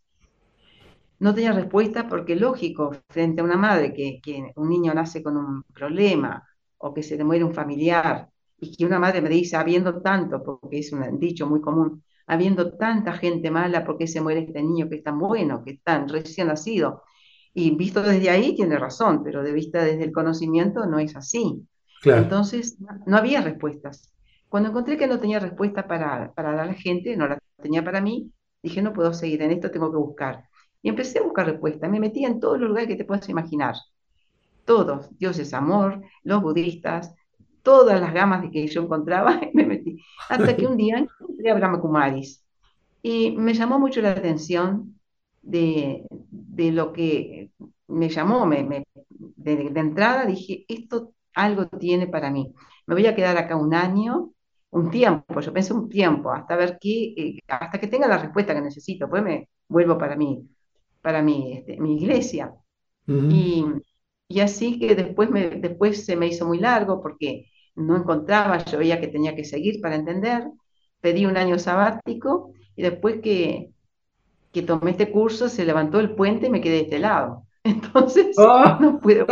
No tenía respuesta porque, lógico, frente a una madre que, que un niño nace con un problema o que se le muere un familiar y que una madre me dice, habiendo tanto, porque es un dicho muy común, habiendo tanta gente mala, ¿por qué se muere este niño que es tan bueno, que es tan recién nacido? Y visto desde ahí tiene razón, pero de vista desde el conocimiento no es así. Claro, Entonces, no había respuestas. Cuando encontré que no tenía respuesta para, para dar a la gente, no la tenía para mí, dije, no puedo seguir en esto, tengo que buscar. Y empecé a buscar respuestas. Me metí en todos los lugares que te puedas imaginar. Todos. Dios es amor, los budistas, todas las gamas de que yo encontraba, me metí. Hasta que un día encontré a Brahma Kumaris. Y me llamó mucho la atención de, de lo que me llamó. Me, me- de, de entrada dije, esto algo tiene para mí. Me voy a quedar acá un año, un tiempo, yo pensé un tiempo, hasta ver qué, eh, hasta que tenga la respuesta que necesito. Pues me vuelvo para mí para mi, este, mi iglesia. ujú. Y, y así que después, me, después se me hizo muy largo porque no encontraba, yo veía que tenía que seguir para entender, pedí un año sabático y después que, que tomé este curso se levantó el puente y me quedé de este lado. Entonces ¡Ah! no pude.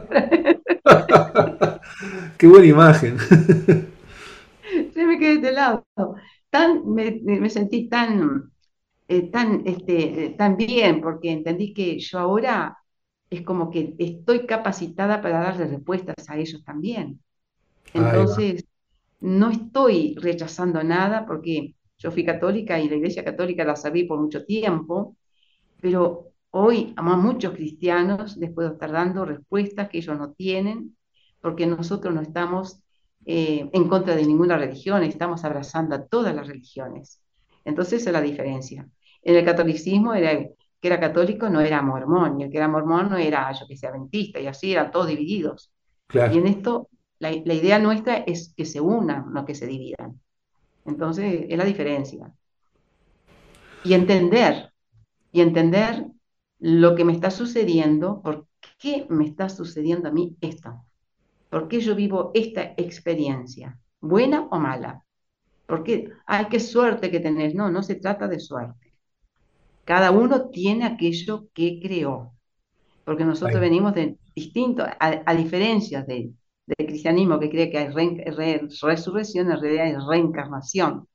¡Qué buena imagen! Se me quedé de este lado. Tan, me, me sentí tan eh, tan, este, eh, tan bien, porque entendí que yo ahora es como que estoy capacitada para darle respuestas a ellos también. Ahí va. Entonces, no estoy rechazando nada porque yo fui católica y la Iglesia Católica la serví por mucho tiempo, pero hoy a muchos cristianos les puedo estar dando respuestas que ellos no tienen, porque nosotros no estamos eh, en contra de ninguna religión, estamos abrazando a todas las religiones. Entonces esa es la diferencia. En el catolicismo era que era católico no era mormón, y el que era mormón no era, yo que sé, adventista, y así eran todos divididos. Y Claro. en esto, la, la idea nuestra es que se unan, no que se dividan. Entonces, es la diferencia. Y entender, y entender lo que me está sucediendo, por qué me está sucediendo a mí esto, por qué yo vivo esta experiencia, buena o mala, porque, ay, qué suerte que tenés. No, no se trata de suerte. Cada uno tiene aquello que creó, porque Ahí nosotros va. venimos de distintos, a, a diferencia de, del cristianismo que cree que hay re, re, resurrección, en realidad hay reencarnación.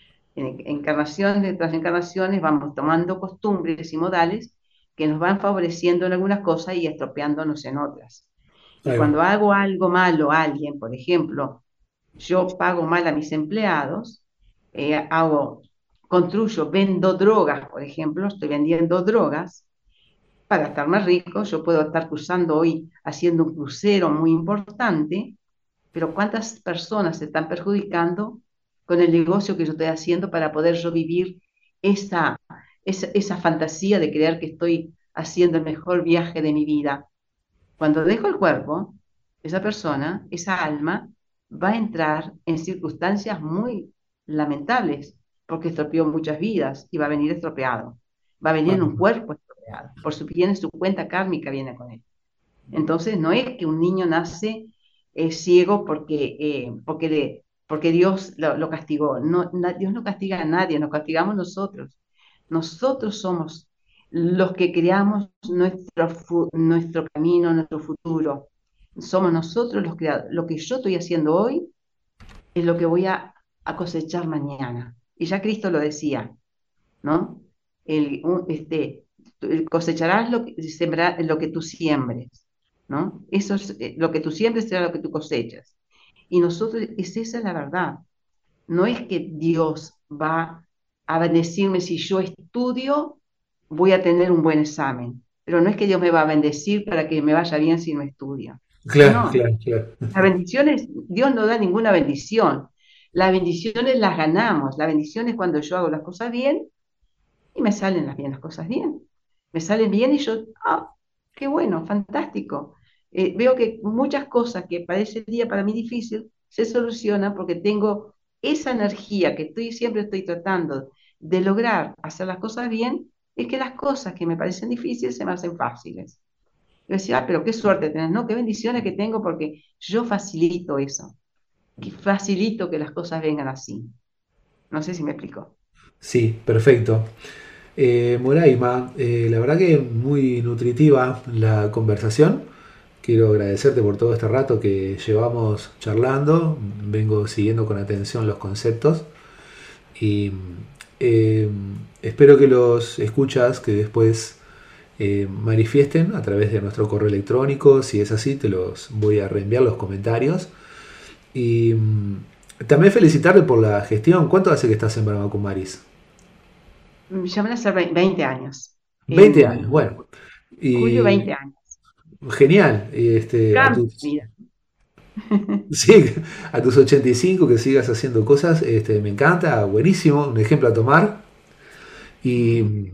En encarnaciones tras encarnaciones vamos tomando costumbres y modales que nos van favoreciendo en algunas cosas y estropeándonos en otras. Y Ahí va. cuando hago algo malo a alguien, por ejemplo, yo pago mal a mis empleados, eh, hago, construyo, vendo drogas, por ejemplo, estoy vendiendo drogas para estar más rico, yo puedo estar cruzando hoy haciendo un crucero muy importante, pero ¿cuántas personas se están perjudicando con el negocio que yo estoy haciendo para poder yo vivir esa, esa, esa fantasía de creer que estoy haciendo el mejor viaje de mi vida? Cuando dejo el cuerpo, esa persona, esa alma, va a entrar en circunstancias muy lamentables, porque estropeó muchas vidas y va a venir estropeado. Va a venir en Ahí un va. cuerpo estropeado. Por su bien, su cuenta kármica viene con él. Entonces, no es que un niño nace eh, ciego porque, eh, porque, le- porque Dios lo, lo castigó. No, na- Dios no castiga a nadie, nos castigamos nosotros. Nosotros somos los que creamos nuestro, fu- nuestro camino, nuestro futuro. Somos nosotros los creadores. Lo que yo estoy haciendo hoy es lo que voy a, a cosechar mañana. Y ya Cristo lo decía, ¿no? El, un- este, cosecharás lo que, sembrar- lo que tú siembres, ¿no? Eso es, eh, lo que tú siembres será lo que tú cosechas. Y nosotros, es esa la verdad. No es que Dios va a bendecirme si yo estudio, voy a tener un buen examen. Pero no es que Dios me va a bendecir para que me vaya bien si no estudio. No, Claro, no. claro, claro. Las bendiciones, Dios no da ninguna bendición. Las bendiciones las ganamos. La bendición es cuando yo hago las cosas bien y me salen las bien las cosas bien. Me salen bien y yo, ah, qué bueno, fantástico. Eh, veo que muchas cosas que parece el día para mí difícil se solucionan porque tengo esa energía que estoy siempre estoy tratando de lograr hacer las cosas bien, es que las cosas que me parecen difíciles se me hacen fáciles. Yo decía, ah, pero qué suerte tenés, ¿no? Qué bendiciones que tengo porque yo facilito eso, que facilito que las cosas vengan así. No sé si me explico. Sí, perfecto. Eh, Moraima, eh, la verdad que muy nutritiva la conversación. Quiero agradecerte por todo este rato que llevamos charlando. Vengo siguiendo con atención los conceptos y eh, espero que los escuchas que después eh, manifiesten a través de nuestro correo electrónico. Si es así, te los voy a reenviar los comentarios. Y mm, también felicitarte por la gestión. ¿Cuánto hace que estás en Brahma Kumaris? Ya van a ser veinte años. Veinte años, En bueno. julio, Y veinte años. genial. Y este, a Cambia, tus, mira. sí, a tus ochenta y cinco que sigas haciendo cosas, este, me encanta, buenísimo, un ejemplo a tomar. Y mm,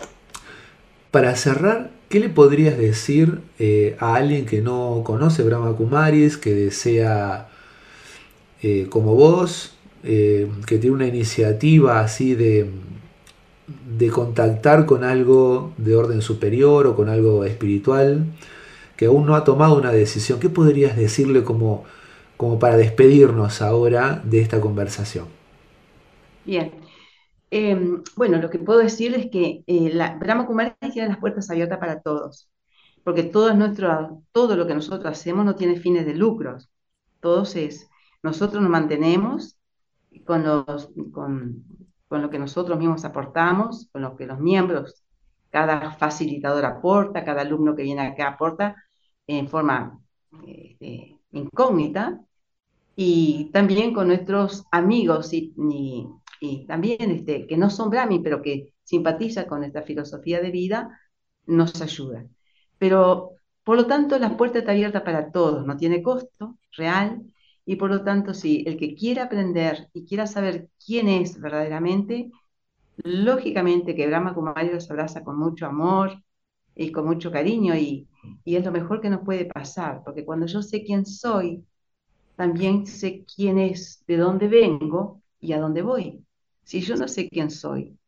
para cerrar, ¿qué le podrías decir eh, a alguien que no conoce Brahma Kumaris, que desea, eh, como vos, eh, que tiene una iniciativa así de, de contactar con algo de orden superior o con algo espiritual, que aún no ha tomado una decisión? ¿Qué podrías decirle como, como para despedirnos ahora de esta conversación? Bien. Eh, bueno, lo que puedo decir es que eh, la Brahma Kumaris tiene las puertas abiertas para todos, porque todo, es nuestro, todo lo que nosotros hacemos no tiene fines de lucros. Todos es, nosotros nos mantenemos con los, con, con lo que nosotros mismos aportamos, con lo que los miembros, cada facilitador aporta, cada alumno que viene acá aporta en forma este, incógnita, y también con nuestros amigos y, y, y también este, que no son Brahmi, pero que simpatizan con esta filosofía de vida, nos ayudan. Pero, por lo tanto, la puerta está abierta para todos, no tiene costo real, y por lo tanto, si el que quiera aprender y quiera saber quién es verdaderamente, lógicamente que Brahma Kumari los abraza con mucho amor y con mucho cariño, y, y es lo mejor que nos puede pasar, porque cuando yo sé quién soy, también sé quién es, de dónde vengo y a dónde voy. Si yo no sé quién soy,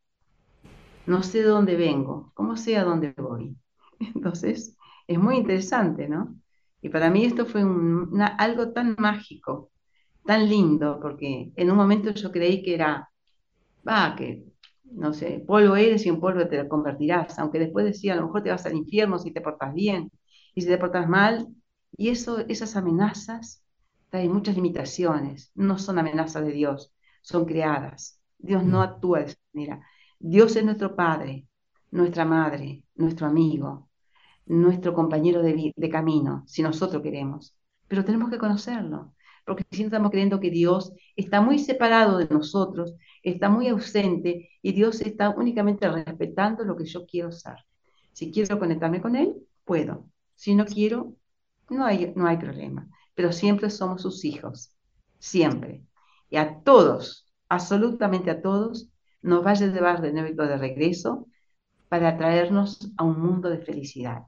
no sé de dónde vengo, ¿cómo sé a dónde voy? Entonces, es muy interesante, ¿no? Y para mí esto fue un- una- algo tan mágico, tan lindo, porque en un momento yo creí que era, va, que, no sé, polvo eres y en polvo te convertirás, aunque después decía, a lo mejor te vas al infierno si te portas bien, y si te portas mal, y eso, esas amenazas traen muchas limitaciones, no son amenazas de Dios, son creadas. Dios no actúa de esa manera. Dios es nuestro Padre, nuestra Madre, nuestro amigo, nuestro compañero de, vi- de camino, si nosotros queremos. Pero tenemos que conocerlo, porque si no estamos creyendo que Dios está muy separado de nosotros, está muy ausente, y Dios está únicamente respetando lo que yo quiero ser. Si quiero conectarme con Él, puedo. Si no quiero, no hay, no hay problema. Pero siempre somos sus hijos, siempre. Y a todos, absolutamente a todos, nos va a llevar de nuevo de regreso para traernos a un mundo de felicidad.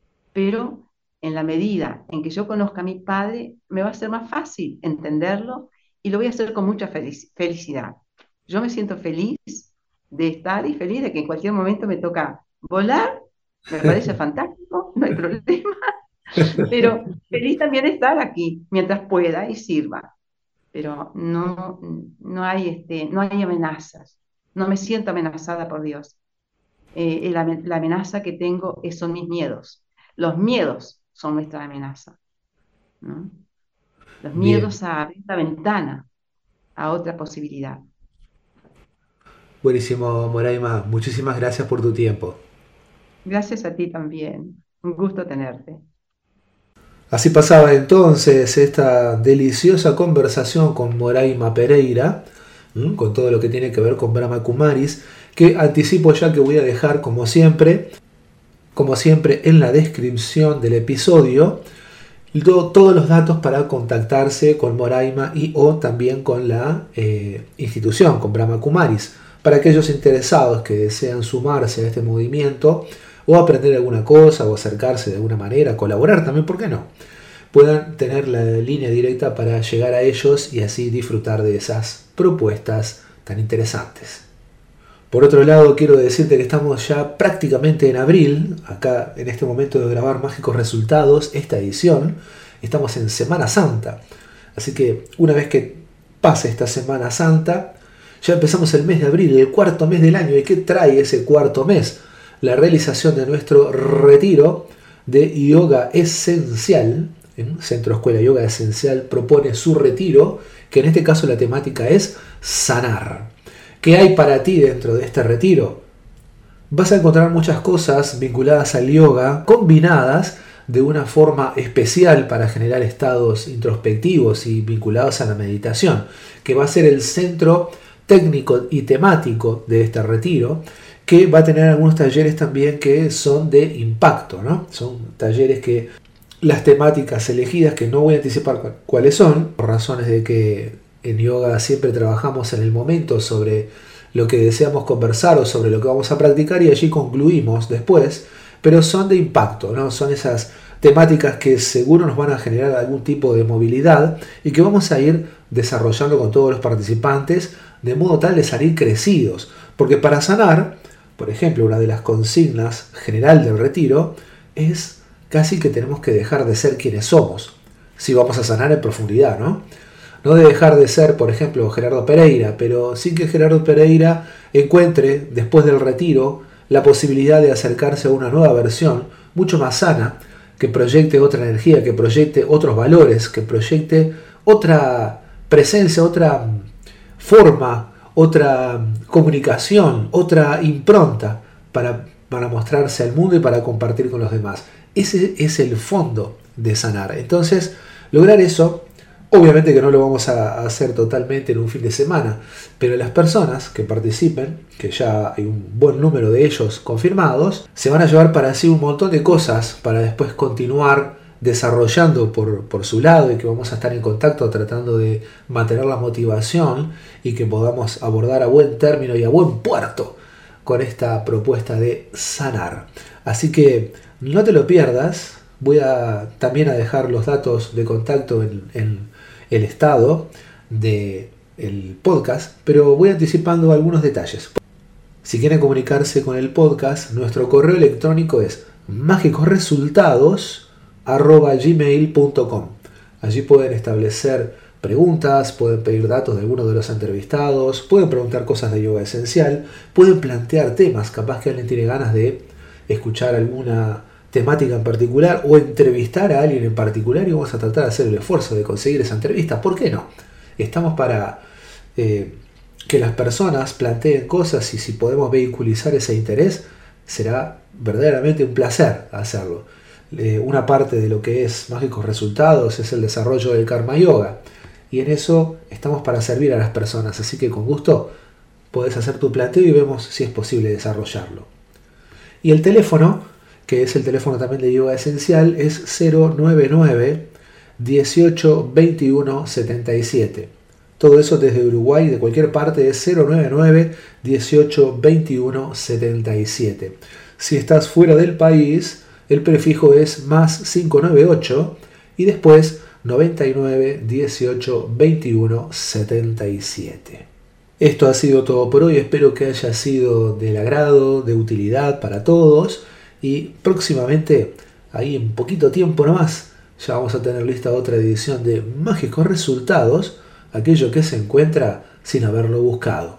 Pero en la medida en que yo conozca a mi Padre, me va a ser más fácil entenderlo, y lo voy a hacer con mucha felic- felicidad. Yo me siento feliz de estar y feliz de que en cualquier momento me toca volar, me parece fantástico, no hay problema, pero feliz también de estar aquí mientras pueda y sirva. Pero no, no hay, este, no hay amenazas, no me siento amenazada por Dios. Eh, la, la amenaza que tengo es, son mis miedos. Los miedos son nuestra amenaza, ¿no? Los Bien, miedos a abrir la ventana a otra posibilidad. buenísimo, Moraima. Muchísimas gracias por tu tiempo. Gracias a ti también. Un gusto tenerte. Así pasaba entonces esta deliciosa conversación con Moraima Pereira, ¿m? Con todo lo que tiene que ver con Brahma Kumaris, que anticipo ya que voy a dejar como siempre, como siempre en la descripción del episodio, todos los datos para contactarse con Moraima y o también con la eh, institución, con Brahma Kumaris, para aquellos interesados que desean sumarse a este movimiento o aprender alguna cosa o acercarse de alguna manera, colaborar también, ¿por qué no? Puedan tener la línea directa para llegar a ellos y así disfrutar de esas propuestas tan interesantes. Por otro lado, quiero decirte que estamos ya prácticamente en abril, acá en este momento de grabar Mágicos Resultados, esta edición, estamos en Semana Santa. Así que una vez que pase esta Semana Santa, ya empezamos el mes de abril, el cuarto mes del año. ¿Y qué trae ese cuarto mes? La realización de nuestro retiro de yoga esencial. En Centro Escuela Yoga Esencial propone su retiro, que en este caso la temática es sanar. ¿Qué hay para ti dentro de este retiro? Vas a encontrar muchas cosas vinculadas al yoga, combinadas de una forma especial para generar estados introspectivos y vinculados a la meditación, que va a ser el centro técnico y temático de este retiro, que va a tener algunos talleres también que son de impacto, ¿no? Son talleres que las temáticas elegidas, que no voy a anticipar cuáles son, por razones de que en yoga siempre trabajamos en el momento sobre lo que deseamos conversar o sobre lo que vamos a practicar y allí concluimos después, pero son de impacto, ¿no? Son esas temáticas que seguro nos van a generar algún tipo de movilidad y que vamos a ir desarrollando con todos los participantes de modo tal de salir crecidos, porque para sanar, por ejemplo, una de las consignas general del retiro es casi que tenemos que dejar de ser quienes somos, si vamos a sanar en profundidad, ¿no? No de dejar de ser, por ejemplo, Gerardo Pereira, pero sí que Gerardo Pereira encuentre, después del retiro, la posibilidad de acercarse a una nueva versión, mucho más sana, que proyecte otra energía, que proyecte otros valores, que proyecte otra presencia, otra forma, otra comunicación, otra impronta para, para mostrarse al mundo y para compartir con los demás. Ese es el fondo de sanar. Entonces, lograr eso, obviamente que no lo vamos a hacer totalmente en un fin de semana, pero las personas que participen, que ya hay un buen número de ellos confirmados, se van a llevar para sí un montón de cosas para después continuar desarrollando por, por su lado, y que vamos a estar en contacto tratando de mantener la motivación y que podamos abordar a buen término y a buen puerto con esta propuesta de sanar. Así que no te lo pierdas. Voy a también a dejar los datos de contacto en, en el estado del podcast, pero voy anticipando algunos detalles. Si quieren comunicarse con el podcast, nuestro correo electrónico es mágicosresultados arroba gmail punto com. Allí pueden establecer preguntas, pueden pedir datos de algunos de los entrevistados, pueden preguntar cosas de yoga esencial, pueden plantear temas, capaz que alguien tiene ganas de escuchar alguna temática en particular o entrevistar a alguien en particular, y vamos a tratar de hacer el esfuerzo de conseguir esa entrevista. ¿Por qué no? Estamos para eh, que las personas planteen cosas, y si podemos vehiculizar ese interés, será verdaderamente un placer hacerlo. Eh, una parte de lo que es Mágicos Resultados es el desarrollo del Karma Yoga, y en eso estamos para servir a las personas, así que con gusto podés hacer tu planteo y vemos si es posible desarrollarlo. Y el teléfono, que es el teléfono también de Yoga Esencial, es cero nueve nueve, dieciocho, veintiuno, setenta y siete. Todo eso desde Uruguay, de cualquier parte, es cero nueve nueve, dieciocho, veintiuno, setenta y siete. Si estás fuera del país, el prefijo es más cinco nueve ocho y después noventa y nueve, dieciocho, veintiuno, setenta y siete. Esto ha sido todo por hoy. Espero que haya sido del agrado, de utilidad para todos. Y próximamente, ahí en poquito tiempo nomás, ya vamos a tener lista otra edición de Mágicos Resultados, aquello que se encuentra sin haberlo buscado.